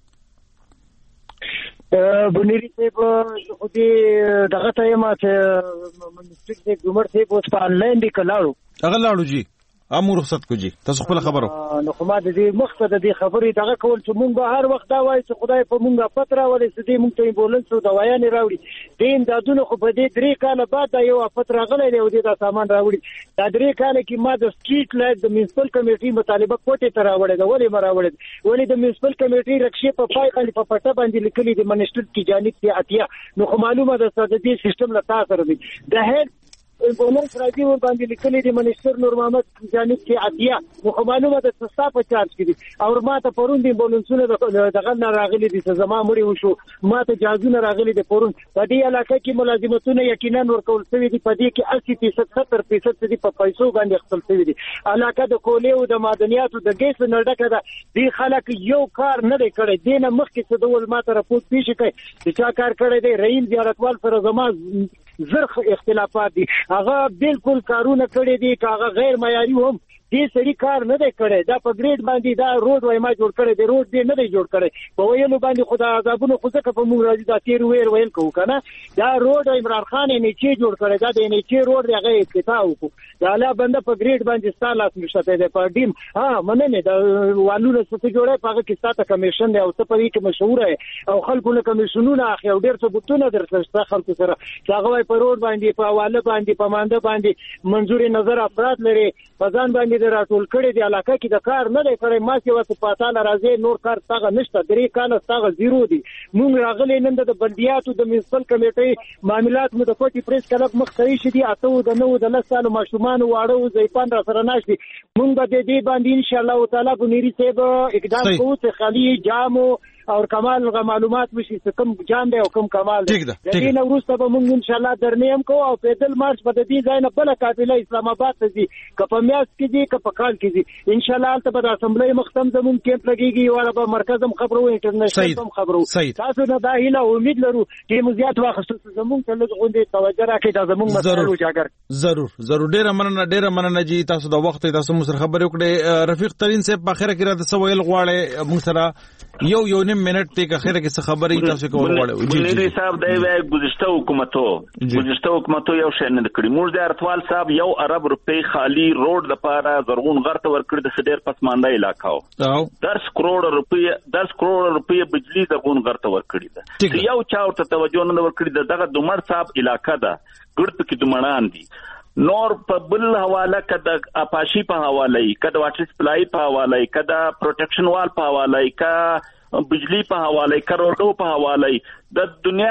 بنيري صاحب خو دې دغه ته ما چې منسټر دې ګمر صاحب اوس په انلاین دی کلاړو هغه لاړو جی امو رخصت کو جی تاسو خپل خبرو نو خو ما د دې مقصد د دې خبرې دغه کول چې مونږ به هر وخت دا وایي چې خدای په مونږه پتر راولي چې دې مونږ ته امبولانس او دوايانې راوړي دین دادونه خو په دې درې کاله بعد دا یو پتر راغلی دی او دې دا سامان راوړي دا درې کاله کې ما د سټریټ لایټ د میونسپل کمیټې مطالبه کوټې ته راوړې دا ولې ما راوړې ولې د میونسپل کمیټې رکشې په پای باندې په پټه باندې لیکلي د منسټر کی جانب ته اتیا نو خو معلومه ده چې دې سیستم لا تاسو دی د هډ امبولانس راځي ور باندې لیکلي دي منسټر نور محمد جانب کې اتیا نو معلومه ده چې تاسو په چارج کې دي او ما ته پرون دي امبولانسونه دغه نه راغلي دي چې زما مړی وشو ما ته جازونه راغلي دي پرون په دې علاقه کې ملازمتونه یقینا ورکول شوی دي په دې کې اسی فیصد ستر فیصد دي په پیسو باندې خپل شوی دي علاقه د کولې او د معدنیاتو د ګیس نړډکه ده دي خلک یو کار نه دی کړی دینه مخکې څه ډول ما ته راپورټ پیښ کړي چې چا کار کړی دی رئیس زیارتوال سره زما زرخ اختلافات دي هغه بالکل کارونه کړی دي هغه غیر معیاري هم دې سړي کار نه دی کړی دا په ګریډ باندې دا روډ وای ما جوړ کړی دی روډ دې نه دی جوړ کړی په ویلو باندې خدا عذابونو خو ځکه په موږ راځي دا تیر ویر ویل کوو کنه دا روډ عمران خان نه چی جوړ کړی دا د نه چی روډ دی هغه افتتاح وکړو دا لا بنده په ګریډ باندې ستالاس نشته دی په ډیم ها مننه دا والو څه جوړه په هغه کې ستاسو کمیشن دی او څه په دې کې مشهور او خلکو له کمیشنونو اخی او ډیر څه بوتونه درته خلکو سره چې هغه په روډ باندې په واله باندې په مانده باندې منظور نظر افراد لري په ځان باندې د راټول کړي دی علاقه کې د کار نه دی کړی ما چې واسه پاتاله راځي نور کار څنګه نشته درې کاله څنګه زیرو دي موږ راغلي نن د بندياتو د میونسپل کمیټې معاملات مو د پټي پریس کلب مخکې شي دي اته د نو د لسالو ماشومان واړو ځایپان را سره ناشتي موږ به دې باندې ان شاء الله تعالی بنيري صاحب اقدام کوو چې خالي جامو او کمال غ معلومات وشي چې کوم جام دی او کوم کمال دی د دې نو وروسته به موږ ان شاء الله درنیم کوو او پیدل مارچ په دې ځای نه بل قافله اسلام آباد ته ځي کپه میاس کې ځي کپه کال کې ځي ان شاء الله تل به د اسمبلی مختم زمون کیمپ لګيږي او به مرکز هم خبرو انټرنیشنل هم خبرو تاسو نه دا هیله امید لرو چې مزيات واخستو زمون ته لږ غونډه توجه راکړي دا زمون مسله وجاګر ضرور ضرور ډیره مننه ډیره مننه جی تاسو د وخت تاسو مو سره خبرې وکړې رفیق ترين صاحب په اخر کې را د سویل غواړي موږ سره یو یو نیم منټ ته اخره کې څه خبرې تاسو کول غواړئ؟ جی جی صاحب دی وای گذشته حکومتو گذشته حکومتو یو شی نه کړی. موږ د ارتوال صاحب یو ارب روپۍ خالی روډ د پاره زرغون غرته ورکړی د سډیر پسمانده علاقو او دس کروڑ روپۍ دس کروڑ روپۍ بجلی زرغون غرته ورکړی ده. یو چا ورته توجه نه ورکړی ده. دغه دومړ صاحب علاقہ ده ګړد پکې دومړان دي. نور په بل حواله کده اپاشي په حواله کده واټر سپلای په حواله کده پروټیکشن وال په حواله کا بجلی په حواله کروڑو په حواله د دنیا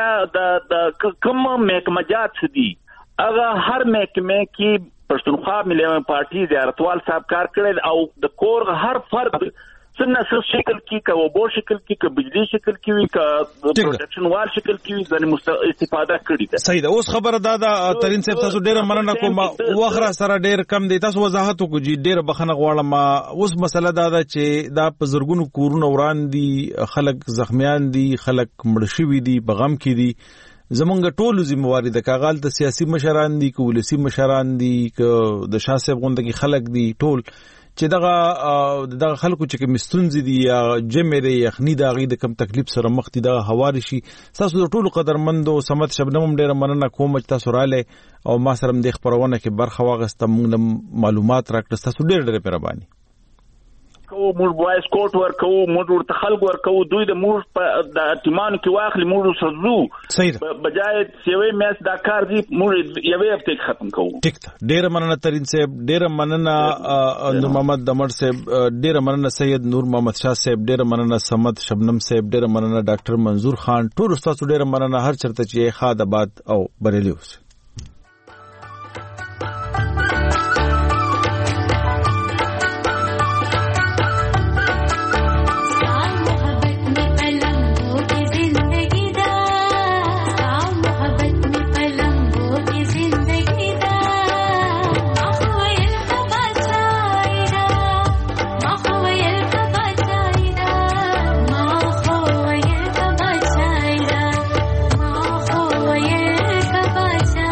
د کوم محکمات دي هغه هر محکمه کې پښتونخوا ملي پارټي زیارتوال صاحب کار کړی او د کور هر فرد څنګه څه شکل کې کا وبو شکل کې کا بجلی شکل کې وی کا پروټیکشن وال شکل کې وی ځنه استفاده کړی ده. صحیح ده. اوس خبره دا ده ترين صاحب تاسو ډیره مننه کوم واخره سره ډیر کم دی تاسو وضاحت وکړئ. جی ډیره بخنه غواړم. اوس مسله دا ده چې دا په زرګونو کورونه وران دي خلک زخمیان دي خلک مړ شوي دي بغم کې دي. زمونږ ټولو ذمہواری ده کاغال ته سیاسي مشران دي که ولسی مشران دي که د شاه صاحب غوندګي خلک دي ټول چې دغه دغه خلکو چې مستونزي دي یا جمعره یخنی دا غي د کم تکلیف سره مخ دي دغه حواري شي. تاسو د ټولو قدرمندو سمت شبنم ډیره مننه کوم چې تاسو رااله او ما سره د خبرونه کې برخه واغسته موږ معلومات راکړه. تاسو ډیر ډیر مهرباني کو. موږ وایس کوټ ورکو موږ ورته خلک ورکو دوی د موږ په د ټیمانو کې واخلي موږ سرزو صحیح بجای سیوي میس دا کار دي موږ یوې هفته ختم کوو. ټیک ده. ډیر مننه ترين صاحب ډیر مننه نور محمد دمر صاحب ډیر مننه سید نور محمد شاه صاحب ډیر مننه سمد شبنم صاحب ډیر مننه ډاکټر منظور خان ټول تاسو ډیر مننه هر چرته چې خاد آباد او بریلی اوس. Bye.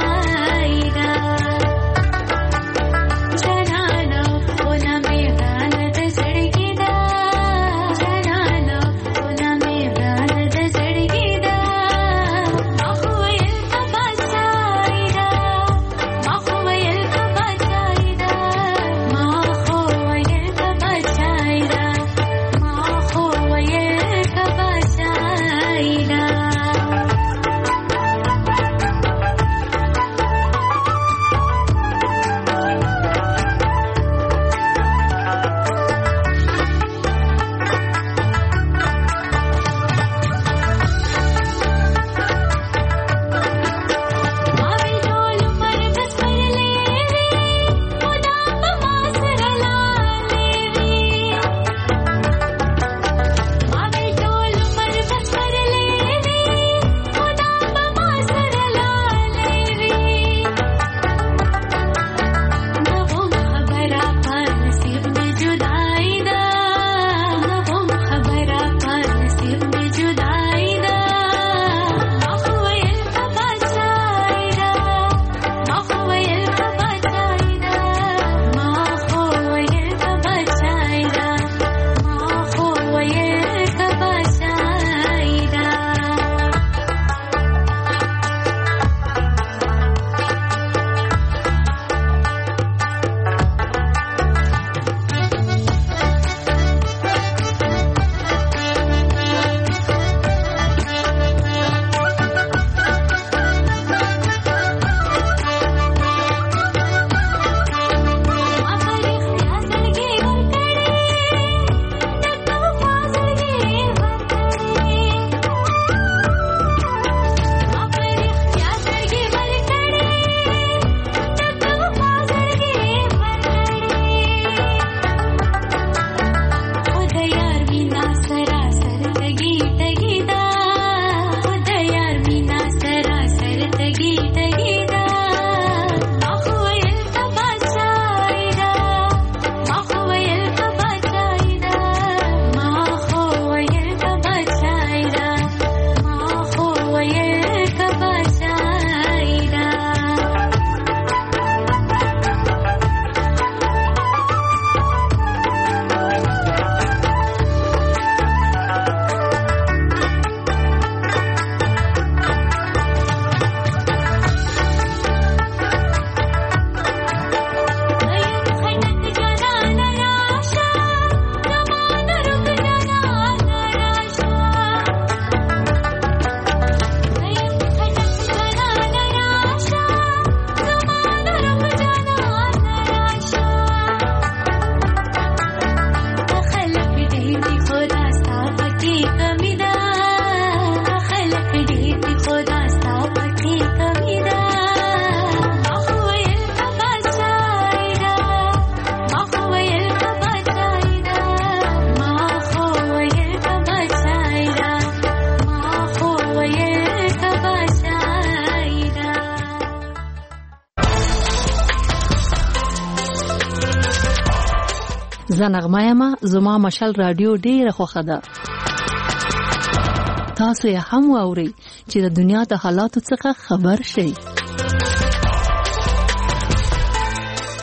زنغمه یم زما مشال رادیو ډیره خوښه ده. تاسو یې هم واورئ چې د دنیا د حالاتو څخه خبر شئ.